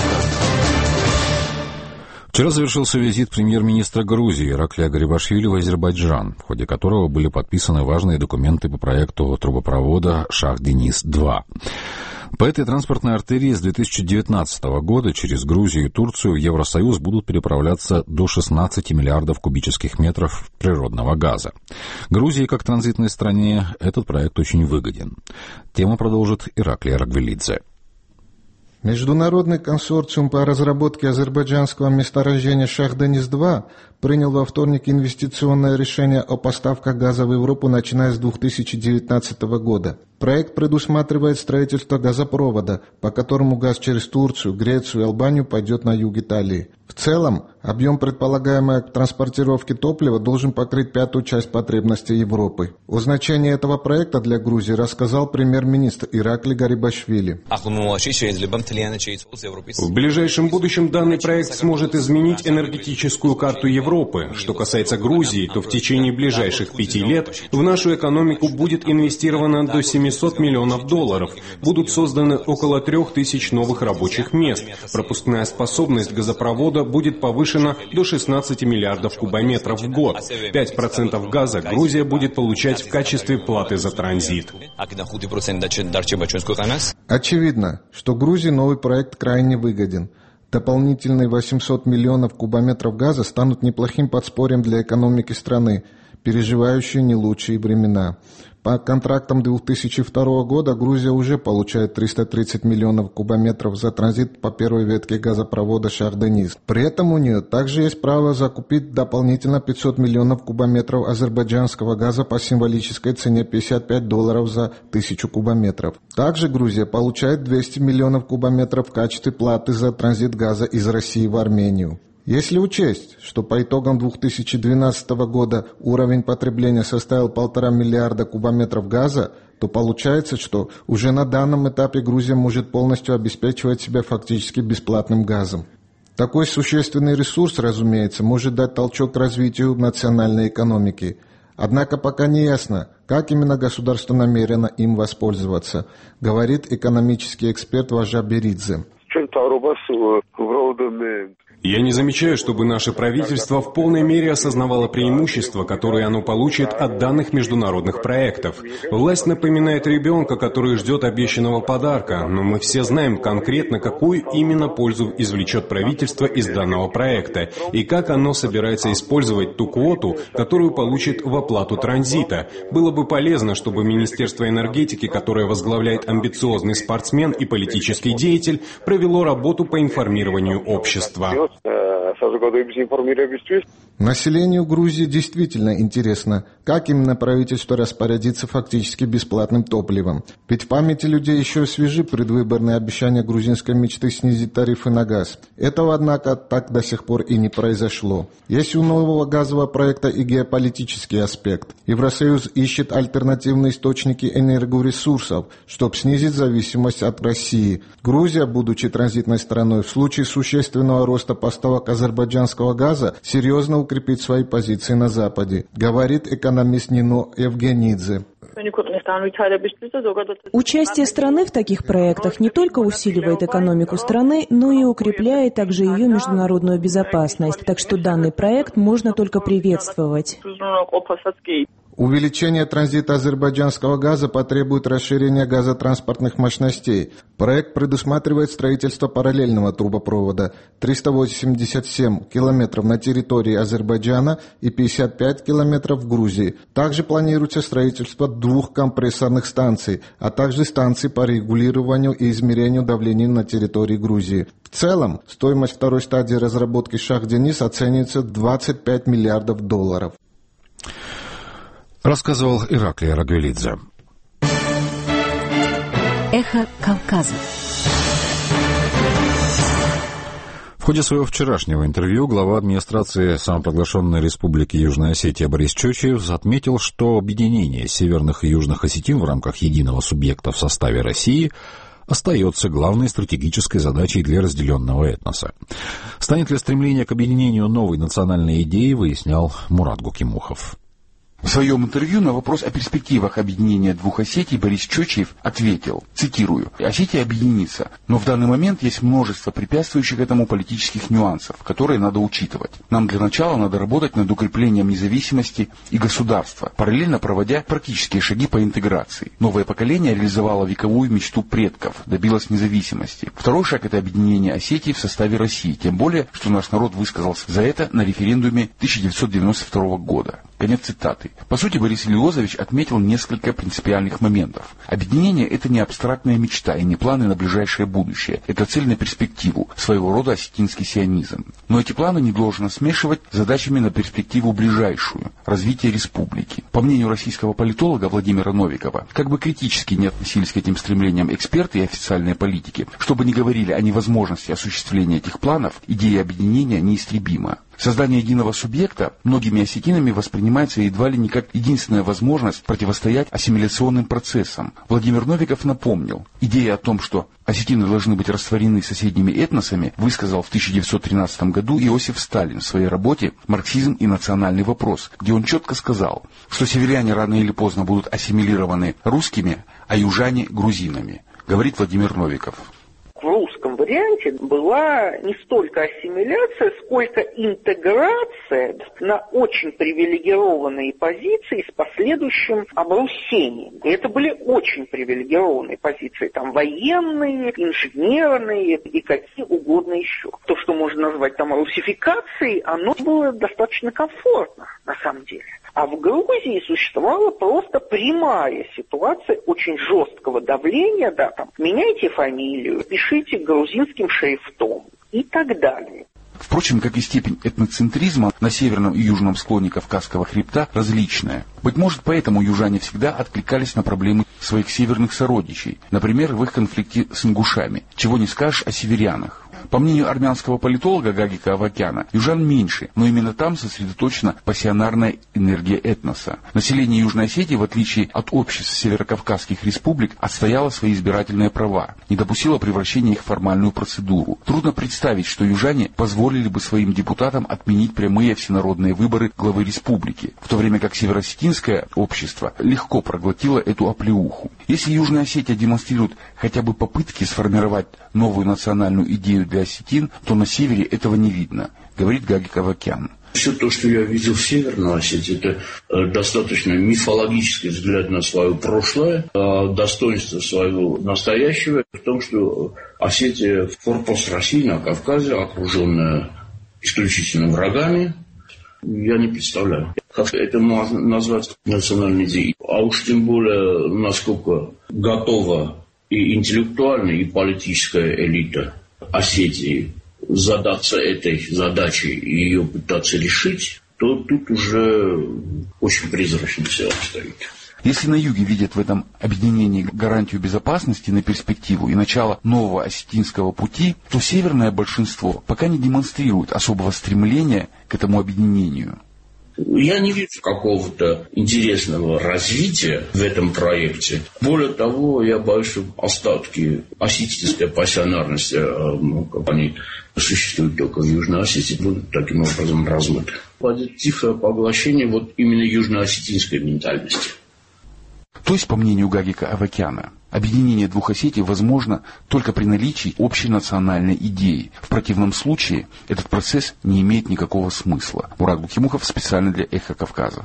Вчера завершился визит премьер-министра Грузии Ираклия Гарибашвили в Азербайджан, в ходе которого были подписаны важные документы по проекту трубопровода Шах-Денис-два. По этой транспортной артерии с две тысячи девятнадцатого года через Грузию и Турцию в Евросоюз будут переправляться до шестнадцати миллиардов кубических метров природного газа. Грузии, как транзитной стране, этот проект очень выгоден. Тему продолжит Ираклий Рагвелидзе. Международный консорциум по разработке азербайджанского месторождения Шах-Денис-два принял во вторник инвестиционное решение о поставках газа в Европу, начиная с две тысячи девятнадцатого года. Проект предусматривает строительство газопровода, по которому газ через Турцию, Грецию и Албанию пойдет на юг Италии. В целом, объем предполагаемой транспортировки топлива должен покрыть пятую часть потребностей Европы. О значении этого проекта для Грузии рассказал премьер-министр Ираклий Гарибашвили. В ближайшем будущем данный проект сможет изменить энергетическую карту Европы. Что касается Грузии, то в течение ближайших пяти лет в нашу экономику будет инвестировано до семисот восемьсот миллионов долларов. Будут созданы около трех тысяч новых рабочих мест. Пропускная способность газопровода будет повышена до шестнадцати миллиардов кубометров в год. пять процентов газа Грузия будет получать в качестве платы за транзит. Очевидно, что Грузии новый проект крайне выгоден. Дополнительные восемьсот миллионов кубометров газа станут неплохим подспорьем для экономики страны, переживающей не лучшие времена. По контрактам две тысячи второго года Грузия уже получает триста тридцать миллионов кубометров за транзит по первой ветке газопровода Шах-Дениз. При этом у нее также есть право закупить дополнительно пятьсот миллионов кубометров азербайджанского газа по символической цене пятьдесят пять долларов за тысячу кубометров. Также Грузия получает двести миллионов кубометров в качестве платы за транзит газа из России в Армению. Если учесть, что по итогам две тысячи двенадцатого года уровень потребления составил полтора миллиарда кубометров газа, то получается, что уже на данном этапе Грузия может полностью обеспечивать себя фактически бесплатным газом. Такой существенный ресурс, разумеется, может дать толчок к развитию национальной экономики. Однако пока не ясно, как именно государство намерено им воспользоваться, говорит экономический эксперт Важа Беридзе. Я не замечаю, чтобы наше правительство в полной мере осознавало преимущества, которые оно получит от данных международных проектов. Власть напоминает ребенка, который ждет обещанного подарка, но мы все знаем конкретно, какую именно пользу извлечет правительство из данного проекта и как оно собирается использовать ту квоту, которую получит в оплату транзита. Было бы полезно, чтобы Министерство энергетики, которое возглавляет амбициозный спортсмен и политический деятель, провело работу по информированию общества. Населению Грузии действительно интересно, как именно правительство распорядится фактически бесплатным топливом. Ведь в памяти людей еще свежи предвыборные обещания грузинской мечты снизить тарифы на газ. Этого, однако, так до сих пор и не произошло. Есть у нового газового проекта и геополитический аспект. Евросоюз ищет альтернативные источники энергоресурсов, чтобы снизить зависимость от России. Грузия, будучи транзитной страной, в случае существенного роста поставок азербайджанского газа, серьезно укрепит свои позиции на Западе, говорит экономист Нино Евгенидзе. Участие страны в таких проектах не только усиливает экономику страны, но и укрепляет также ее международную безопасность. Так что данный проект можно только приветствовать. Увеличение транзита азербайджанского газа потребует расширения газотранспортных мощностей. Проект предусматривает строительство параллельного трубопровода триста восемьдесят семь километров на территории Азербайджана и пятьдесят пять километров в Грузии. Также планируется строительство двух компрессорных станций, а также станций по регулированию и измерению давления на территории Грузии. В целом, стоимость второй стадии разработки Шах-Дениз оценивается в двадцать пять миллиардов долларов. Рассказывал Ираклий Рагвелидзе. Эхо Кавказа. В ходе своего вчерашнего интервью глава администрации самопровозглашенной Республики Южная Осетия Борис Чочиев отметил, что объединение северных и южных осетин в рамках единого субъекта в составе России остается главной стратегической задачей для разделенного этноса. Станет ли стремление к объединению новой национальной идеи, выяснял Мурат Гукимухов. В своем интервью на вопрос о перспективах объединения двух Осетий Борис Чочиев ответил, цитирую, «Осетия объединится, но в данный момент есть множество препятствующих этому политических нюансов, которые надо учитывать. Нам для начала надо работать над укреплением независимости и государства, параллельно проводя практические шаги по интеграции. Новое поколение реализовало вековую мечту предков, добилось независимости. Второй шаг – это объединение Осетии в составе России, тем более, что наш народ высказался за это на референдуме тысяча девятьсот девяносто второго года». Конец цитаты. По сути, Борис Ильозович отметил несколько принципиальных моментов. Объединение – это не абстрактная мечта и не планы на ближайшее будущее. Это цель на перспективу, своего рода осетинский сионизм. Но эти планы не должно смешивать с задачами на перспективу ближайшую – развитие республики. По мнению российского политолога Владимира Новикова, как бы критически не относились к этим стремлениям эксперты и официальные политики, чтобы не говорили о невозможности осуществления этих планов, идея объединения неистребима. Создание единого субъекта многими осетинами воспринимается едва ли не как единственная возможность противостоять ассимиляционным процессам. Владимир Новиков напомнил, идея о том, что осетины должны быть растворены соседними этносами, высказал в тысяча девятьсот тринадцатом году Иосиф Сталин в своей работе «Марксизм и национальный вопрос», где он четко сказал, что северяне рано или поздно будут ассимилированы русскими, а южане – грузинами, говорит Владимир Новиков. В русском варианте была не столько ассимиляция, сколько интеграция на очень привилегированные позиции с последующим обрусением. И это были очень привилегированные позиции, там военные, инженерные и какие угодно еще. То, что можно назвать там русификацией, оно было достаточно комфортно на самом деле. А в Грузии существовала просто прямая ситуация очень жесткого давления, да, там, меняйте фамилию, пишите грузинским шрифтом и так далее. Впрочем, как и степень этноцентризма на северном и южном склоне Кавказского хребта различная. Быть может, поэтому южане всегда откликались на проблемы своих северных сородичей, например, в их конфликте с ингушами, чего не скажешь о северянах. По мнению армянского политолога Гагика Авакяна, южан меньше, но именно там сосредоточена пассионарная энергия этноса. Население Южной Осетии, в отличие от обществ северокавказских республик, отстояло свои избирательные права, не допустило превращения их в формальную процедуру. Трудно представить, что южане позволили бы своим депутатам отменить прямые всенародные выборы главы республики, в то время как североосетинское общество легко проглотило эту оплеуху. Если Южная Осетия демонстрирует хотя бы попытки сформировать новую национальную идею для осетин, то на севере этого не видно, говорит Гагик Авакян. Все то, что я видел в Северной Осетии, это э, достаточно мифологический взгляд на свое прошлое, э, достоинство своего настоящего, в том, что Осетия – корпус России на Кавказе, окруженная исключительно врагами, я не представляю, как это можно назвать национальной идеей. А уж тем более, насколько готова и интеллектуальная, и политическая элита Осетии задаться этой задачей и ее пытаться решить, то тут уже очень призрачно все обстоит. Если на юге видят в этом объединении гарантию безопасности на перспективу и начало нового осетинского пути, то северное большинство пока не демонстрирует особого стремления к этому объединению. Я не вижу какого-то интересного развития в этом проекте. Более того, я боюсь, что остатки осетинской пассионарности, ну, как они существуют только в Южной Осетии, будут таким образом размыты. Будет тихое поглощение вот именно южно-осетинской ментальности. То есть, по мнению Гагика Авакяна, объединение двух Осетий возможно только при наличии общей национальной идеи. В противном случае этот процесс не имеет никакого смысла. Мурат Букимухов специально для «Эхо Кавказа».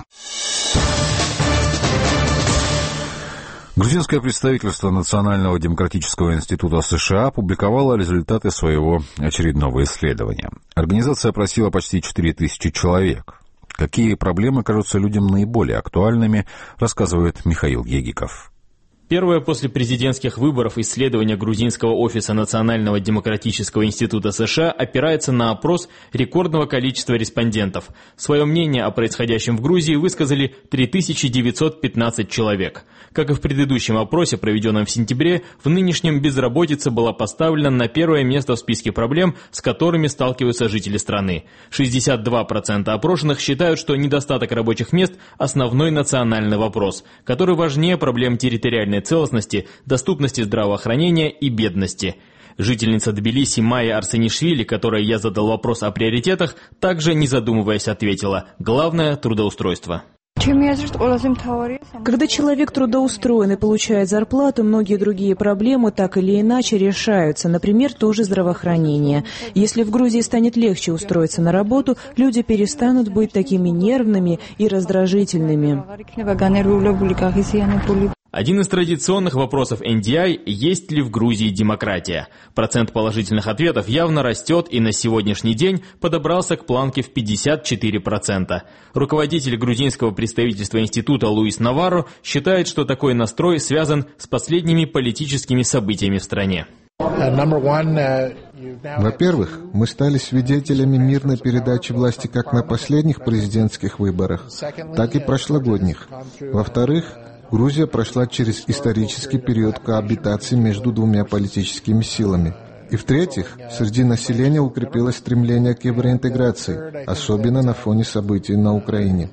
Грузинское представительство Национального демократического института США опубликовало результаты своего очередного исследования. Организация опросила почти четыре тысячи человек. Какие проблемы кажутся людям наиболее актуальными, рассказывает Михаил Егиков. Первое после президентских выборов исследование грузинского офиса Национального демократического института США опирается на опрос рекордного количества респондентов. Свое мнение о происходящем в Грузии высказали три тысячи девятьсот пятнадцать человек. Как и в предыдущем опросе, проведенном в сентябре, в нынешнем безработица была поставлена на первое место в списке проблем, с которыми сталкиваются жители страны. шестьдесят два процента опрошенных считают, что недостаток рабочих мест – основной национальный вопрос, который важнее проблем территориальной целостности, доступности здравоохранения и бедности. Жительница Тбилиси Майя Арсенишвили, которой я задал вопрос о приоритетах, также, не задумываясь, ответила: главное – трудоустройство. Когда человек трудоустроен и получает зарплату, многие другие проблемы так или иначе решаются, например, тоже здравоохранение. Если в Грузии станет легче устроиться на работу, люди перестанут быть такими нервными и раздражительными. Один из традиционных вопросов эн ди ай – есть ли в Грузии демократия? Процент положительных ответов явно растет и на сегодняшний день подобрался к планке в пятьдесят четыре процента. Руководитель грузинского представительства института Луис Наварро считает, что такой настрой связан с последними политическими событиями в стране. Во-первых, мы стали свидетелями мирной передачи власти как на последних президентских выборах, так и прошлогодних. Во-вторых, Грузия прошла через исторический период коабитации между двумя политическими силами. И в-третьих, среди населения укрепилось стремление к евроинтеграции, особенно на фоне событий на Украине.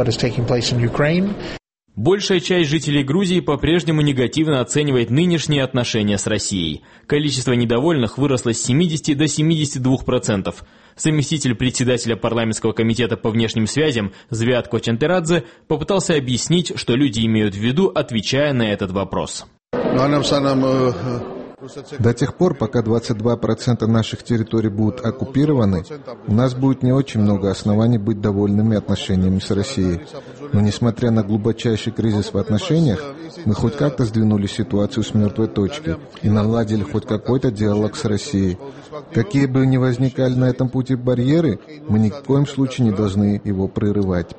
Большая часть жителей Грузии по-прежнему негативно оценивает нынешние отношения с Россией. Количество недовольных выросло с семидесяти до семидесяти двух процентов. Заместитель председателя парламентского комитета по внешним связям Звятко Чантерадзе попытался объяснить, что люди имеют в виду, отвечая на этот вопрос. До тех пор, пока двадцать два процента наших территорий будут оккупированы, у нас будет не очень много оснований быть довольными отношениями с Россией. Но несмотря на глубочайший кризис в отношениях, мы хоть как-то сдвинули ситуацию с мертвой точки и наладили хоть какой-то диалог с Россией. Какие бы ни возникали на этом пути барьеры, мы ни в коем случае не должны его прерывать.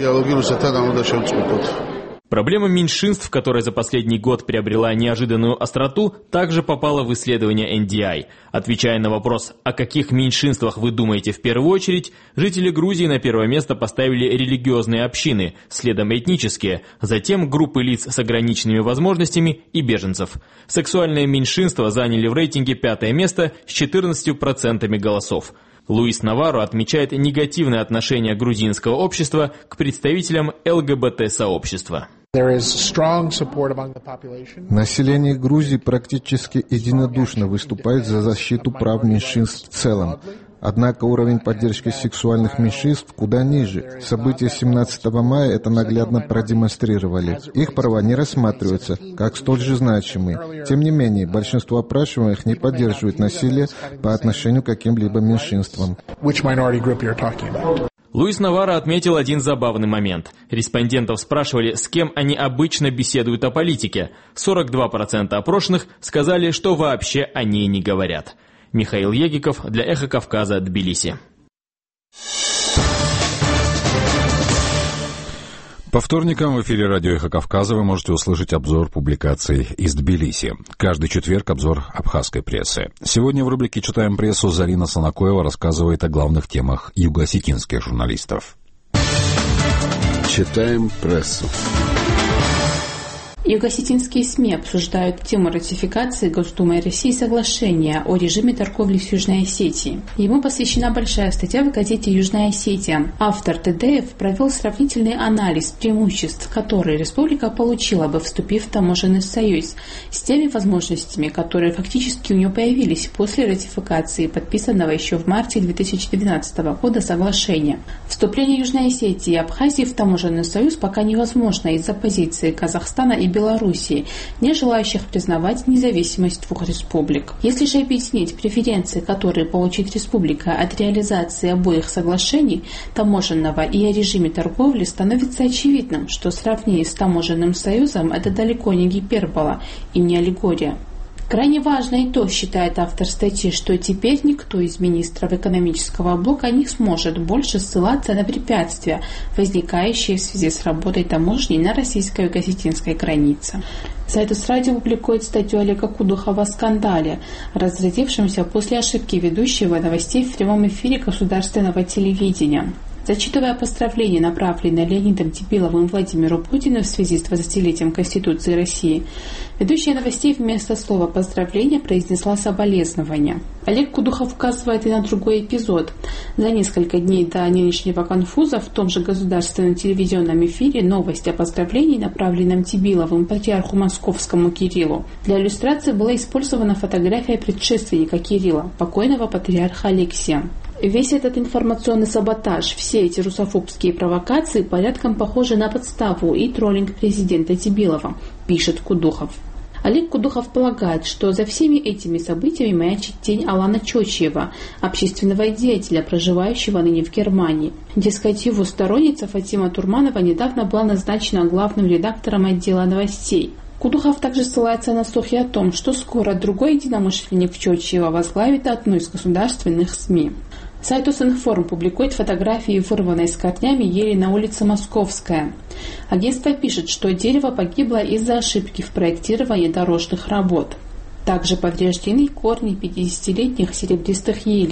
Проблема меньшинств, которая за последний год приобрела неожиданную остроту, также попала в исследование эн ди ай. Отвечая на вопрос, о каких меньшинствах вы думаете в первую очередь, жители Грузии на первое место поставили религиозные общины, следом этнические, затем группы лиц с ограниченными возможностями и беженцев. Сексуальные меньшинства заняли в рейтинге пятое место с четырнадцатью процентами голосов. Луис Наварро отмечает негативное отношение грузинского общества к представителям эл гэ бэ тэ-сообщества. Население Грузии практически единодушно выступает за защиту прав меньшинств в целом. Однако уровень поддержки сексуальных меньшинств куда ниже. События семнадцатого мая это наглядно продемонстрировали. Их права не рассматриваются как столь же значимые. Тем не менее, большинство опрашиваемых не поддерживает насилие по отношению к каким-либо меньшинствам. Луис Наварро отметил один забавный момент. Респондентов спрашивали, с кем они обычно беседуют о политике. сорок два процента опрошенных сказали, что вообще о ней не говорят. Михаил Егиков для «Эхо Кавказа», Тбилиси. По вторникам в эфире радио «Эхо Кавказа» вы можете услышать обзор публикаций из Тбилиси. Каждый четверг обзор абхазской прессы. Сегодня в рубрике «Читаем прессу» Зарина Санакоева рассказывает о главных темах юго-осетинских журналистов. Читаем прессу. Юго-осетинские СМИ обсуждают тему ратификации Госдумой России соглашения о режиме торговли с Южной Осетией. Ему посвящена большая статья в газете «Южная Осетия». Автор Тедеев провел сравнительный анализ преимуществ, которые республика получила бы, вступив в таможенный союз, с теми возможностями, которые фактически у нее появились после ратификации подписанного еще в марте две тысячи двенадцатого года соглашения. Вступление Южной Осетии и Абхазии в таможенный союз пока невозможно из-за позиции Казахстана и Белоруссии, не желающих признавать независимость двух республик. Если же объяснить преференции, которые получит республика от реализации обоих соглашений, таможенного и о режиме торговли, становится очевидным, что сравнение с таможенным союзом это далеко не гипербола и не аллегория. Крайне важно и то, считает автор статьи, что теперь никто из министров экономического блока не сможет больше ссылаться на препятствия, возникающие в связи с работой таможни на российско-юго-осетинской границе. Сайтус Радио публикует статью Олега Кудухова о скандале, разразившемся после ошибки ведущего новостей в прямом эфире государственного телевидения. Зачитывая поздравления, направленные Леонидом Тибиловым Владимиру Путину в связи с двадцатилетием Конституции России, ведущая новостей вместо слова «поздравления» произнесла соболезнования. Олег Кудухов указывает и на другой эпизод. За несколько дней до нынешнего конфуза в том же государственном телевизионном эфире новость о поздравлении, направленном Тибиловым патриарху московскому Кириллу. Для иллюстрации была использована фотография предшественника Кирилла, покойного патриарха Алексия. Весь этот информационный саботаж, все эти русофобские провокации порядком похожи на подставу и троллинг президента Тибилова, пишет Кудухов. Олег Кудухов полагает, что за всеми этими событиями маячит тень Алана Чочиева, общественного деятеля, проживающего ныне в Германии. Дескать, его сторонница Фатима Турманова недавно была назначена главным редактором отдела новостей. Кудухов также ссылается на слухи о том, что скоро другой единомышленник Чочиева возглавит одну из государственных СМИ. Сайт Усинформ публикует фотографии вырванной с корнями ели на улице Московская. Агентство пишет, что дерево погибло из-за ошибки в проектировании дорожных работ. Также повреждены корни пятидесятилетних серебристых елей.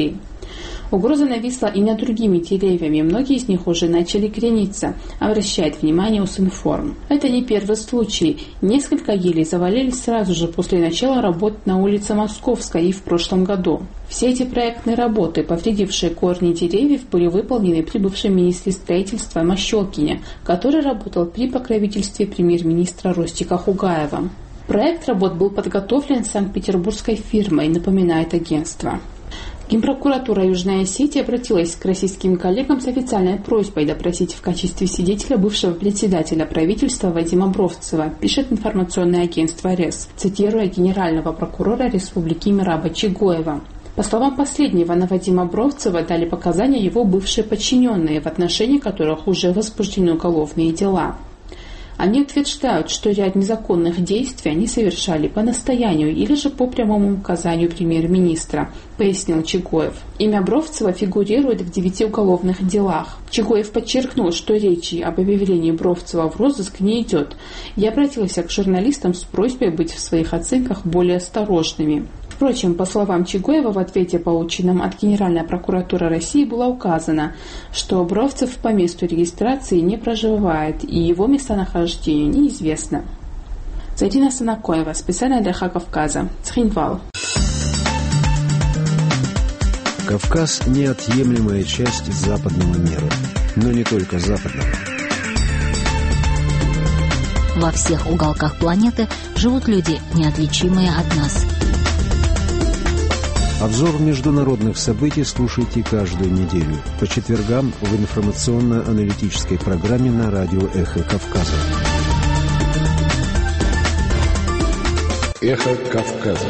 Угроза нависла и над другими деревьями, многие из них уже начали крениться, обращает внимание Усинформ. Это не первый случай. Несколько елей завалились сразу же после начала работ на улице Московской и в прошлом году. Все эти проектные работы, повредившие корни деревьев, были выполнены при бывшем министре строительства Мощелкине, который работал при покровительстве премьер-министра Ростика Хугаева. Проект работ был подготовлен санкт-петербургской фирмой, напоминает агентство. Генпрокуратура Южной Осетии обратилась к российским коллегам с официальной просьбой допросить в качестве свидетеля бывшего председателя правительства Вадима Бровцева, пишет информационное агентство РЕС, цитируя генерального прокурора Республики Мираба Чигоева. По словам последнего, на Вадима Бровцева дали показания его бывшие подчиненные, в отношении которых уже возбуждены уголовные дела. Они утверждают, что ряд незаконных действий они совершали по настоянию или же по прямому указанию премьер-министра, пояснил Чигоев. Имя Бровцева фигурирует в девяти уголовных делах. Чигоев подчеркнул, что речи об объявлении Бровцева в розыск не идет, и обратился к журналистам с просьбой быть в своих оценках более осторожными. Впрочем, по словам Чигоева, в ответе, полученном от Генеральной прокуратуры России, было указано, что Бровцев по месту регистрации не проживает и его местонахождение неизвестно. Задина Санакоева, специально для Кавказа, Цхинвал. Кавказ – неотъемлемая часть западного мира, но не только западного. Во всех уголках планеты живут люди, неотличимые от нас. Обзор международных событий слушайте каждую неделю по четвергам в информационно-аналитической программе на радио «Эхо Кавказа». «Эхо Кавказа».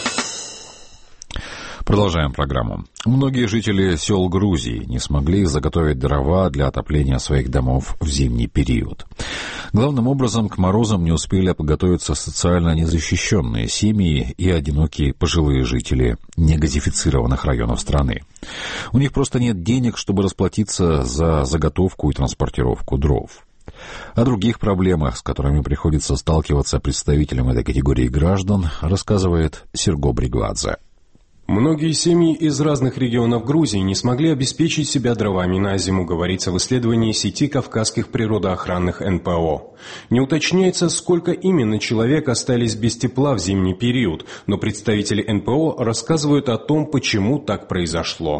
Продолжаем программу. Многие жители сел Грузии не смогли заготовить дрова для отопления своих домов в зимний период. Главным образом, к морозам не успели подготовиться социально незащищенные семьи и одинокие пожилые жители негазифицированных районов страны. У них просто нет денег, чтобы расплатиться за заготовку и транспортировку дров. О других проблемах, с которыми приходится сталкиваться представителям этой категории граждан, рассказывает Серго Бригвадзе. Многие семьи из разных регионов Грузии не смогли обеспечить себя дровами на зиму, говорится в исследовании сети кавказских природоохранных эн пэ о. Не уточняется, сколько именно человек остались без тепла в зимний период, но представители эн пэ о рассказывают о том, почему так произошло.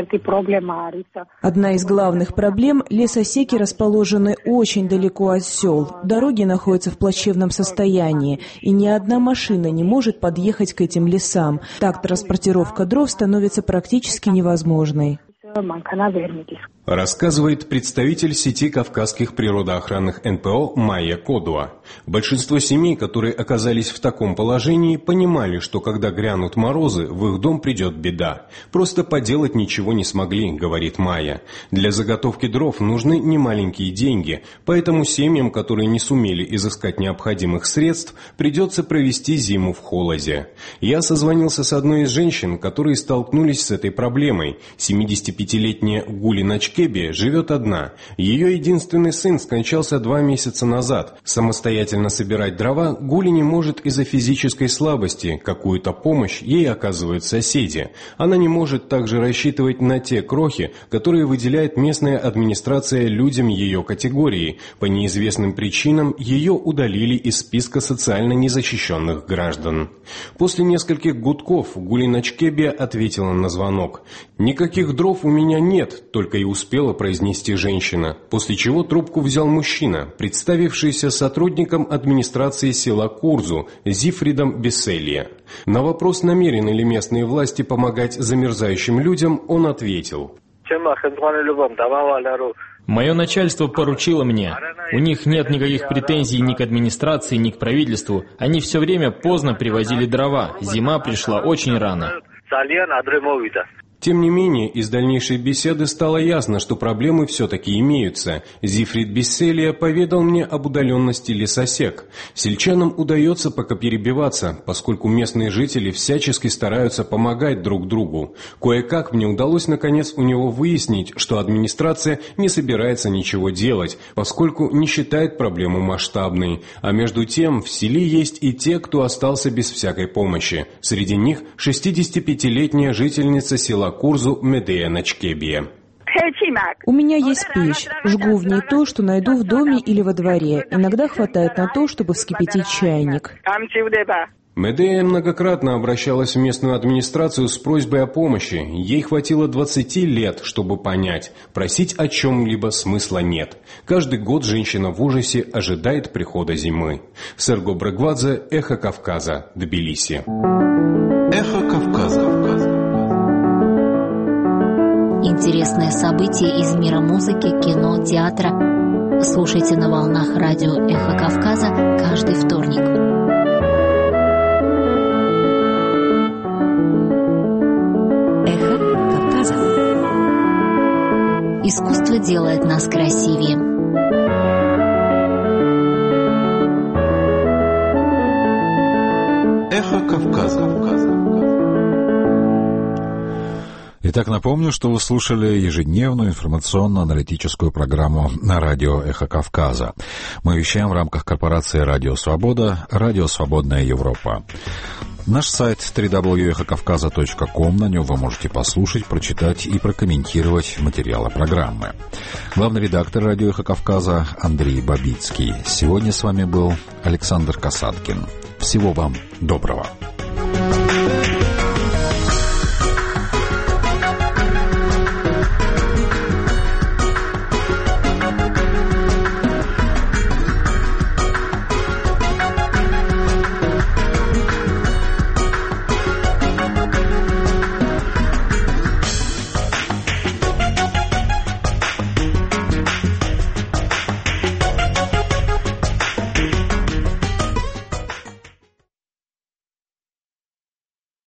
Одна из главных проблем – лесосеки расположены очень далеко от сел. Дороги находятся в плачевном состоянии, и ни одна машина не может подъехать к этим лесам. Так транспортировка дров становится практически невозможной. Рассказывает представитель сети кавказских природоохранных эн пэ о Майя Кодуа. Большинство семей, которые оказались в таком положении, понимали, что когда грянут морозы, в их дом придет беда. Просто поделать ничего не смогли, говорит Майя. Для заготовки дров нужны немаленькие деньги, поэтому семьям, которые не сумели изыскать необходимых средств, придется провести зиму в холоде. Я созвонился с одной из женщин, которые столкнулись с этой проблемой. семидесятипятилетняя Гули Начкеби живет одна. Ее единственный сын скончался два месяца назад. Самостоятельно собирать дрова Гули не может из-за физической слабости. Какую-то помощь ей оказывают соседи. Она не может также рассчитывать на те крохи, которые выделяет местная администрация людям ее категории. По неизвестным причинам ее удалили из списка социально незащищенных граждан. После нескольких гудков Гули Начкеби ответила на звонок. «Никаких дров у меня нет», только и успела произнести женщина, после чего трубку взял мужчина, представившийся сотрудником администрации села Курзу Зифридом Бесселия. На вопрос, намерены ли местные власти помогать замерзающим людям, он ответил: «Мое начальство поручило мне. У них нет никаких претензий ни к администрации, ни к правительству. Они все время поздно привозили дрова. Зима пришла очень рано». Тем не менее, из дальнейшей беседы стало ясно, что проблемы все-таки имеются. Зифрид Бесселия поведал мне об удаленности лесосек. Сельчанам удается пока перебиваться, поскольку местные жители всячески стараются помогать друг другу. Кое-как мне удалось наконец у него выяснить, что администрация не собирается ничего делать, поскольку не считает проблему масштабной. А между тем, в селе есть и те, кто остался без всякой помощи. Среди них шестидесятипятилетняя жительница села Курзу Медея Начкебия. У меня есть печь. Жгу в ней то, что найду в доме или во дворе. Иногда хватает на то, чтобы вскипятить чайник. Медея многократно обращалась в местную администрацию с просьбой о помощи. Ей хватило двадцати лет, чтобы понять, просить о чем-либо смысла нет. Каждый год женщина в ужасе ожидает прихода зимы. Серго Брегвадзе, Эхо Кавказа, Тбилиси. Эхо Кавказа. Интересные события из мира музыки, кино, театра. Слушайте на волнах радио «Эхо Кавказа» каждый вторник. «Эхо Кавказа». Искусство делает нас красивее. Эхо Кавказа. Итак, напомню, что вы слушали ежедневную информационно-аналитическую программу на радио «Эхо Кавказа». Мы вещаем в рамках корпорации «Радио Свобода», «Радио Свободная Европа». Наш сайт дабл ю дабл ю дабл ю точка эхо кавказа точка ком, на нем вы можете послушать, прочитать и прокомментировать материалы программы. Главный редактор радио «Эхо Кавказа» Андрей Бабицкий. Сегодня с вами был Александр Касаткин. Всего вам доброго.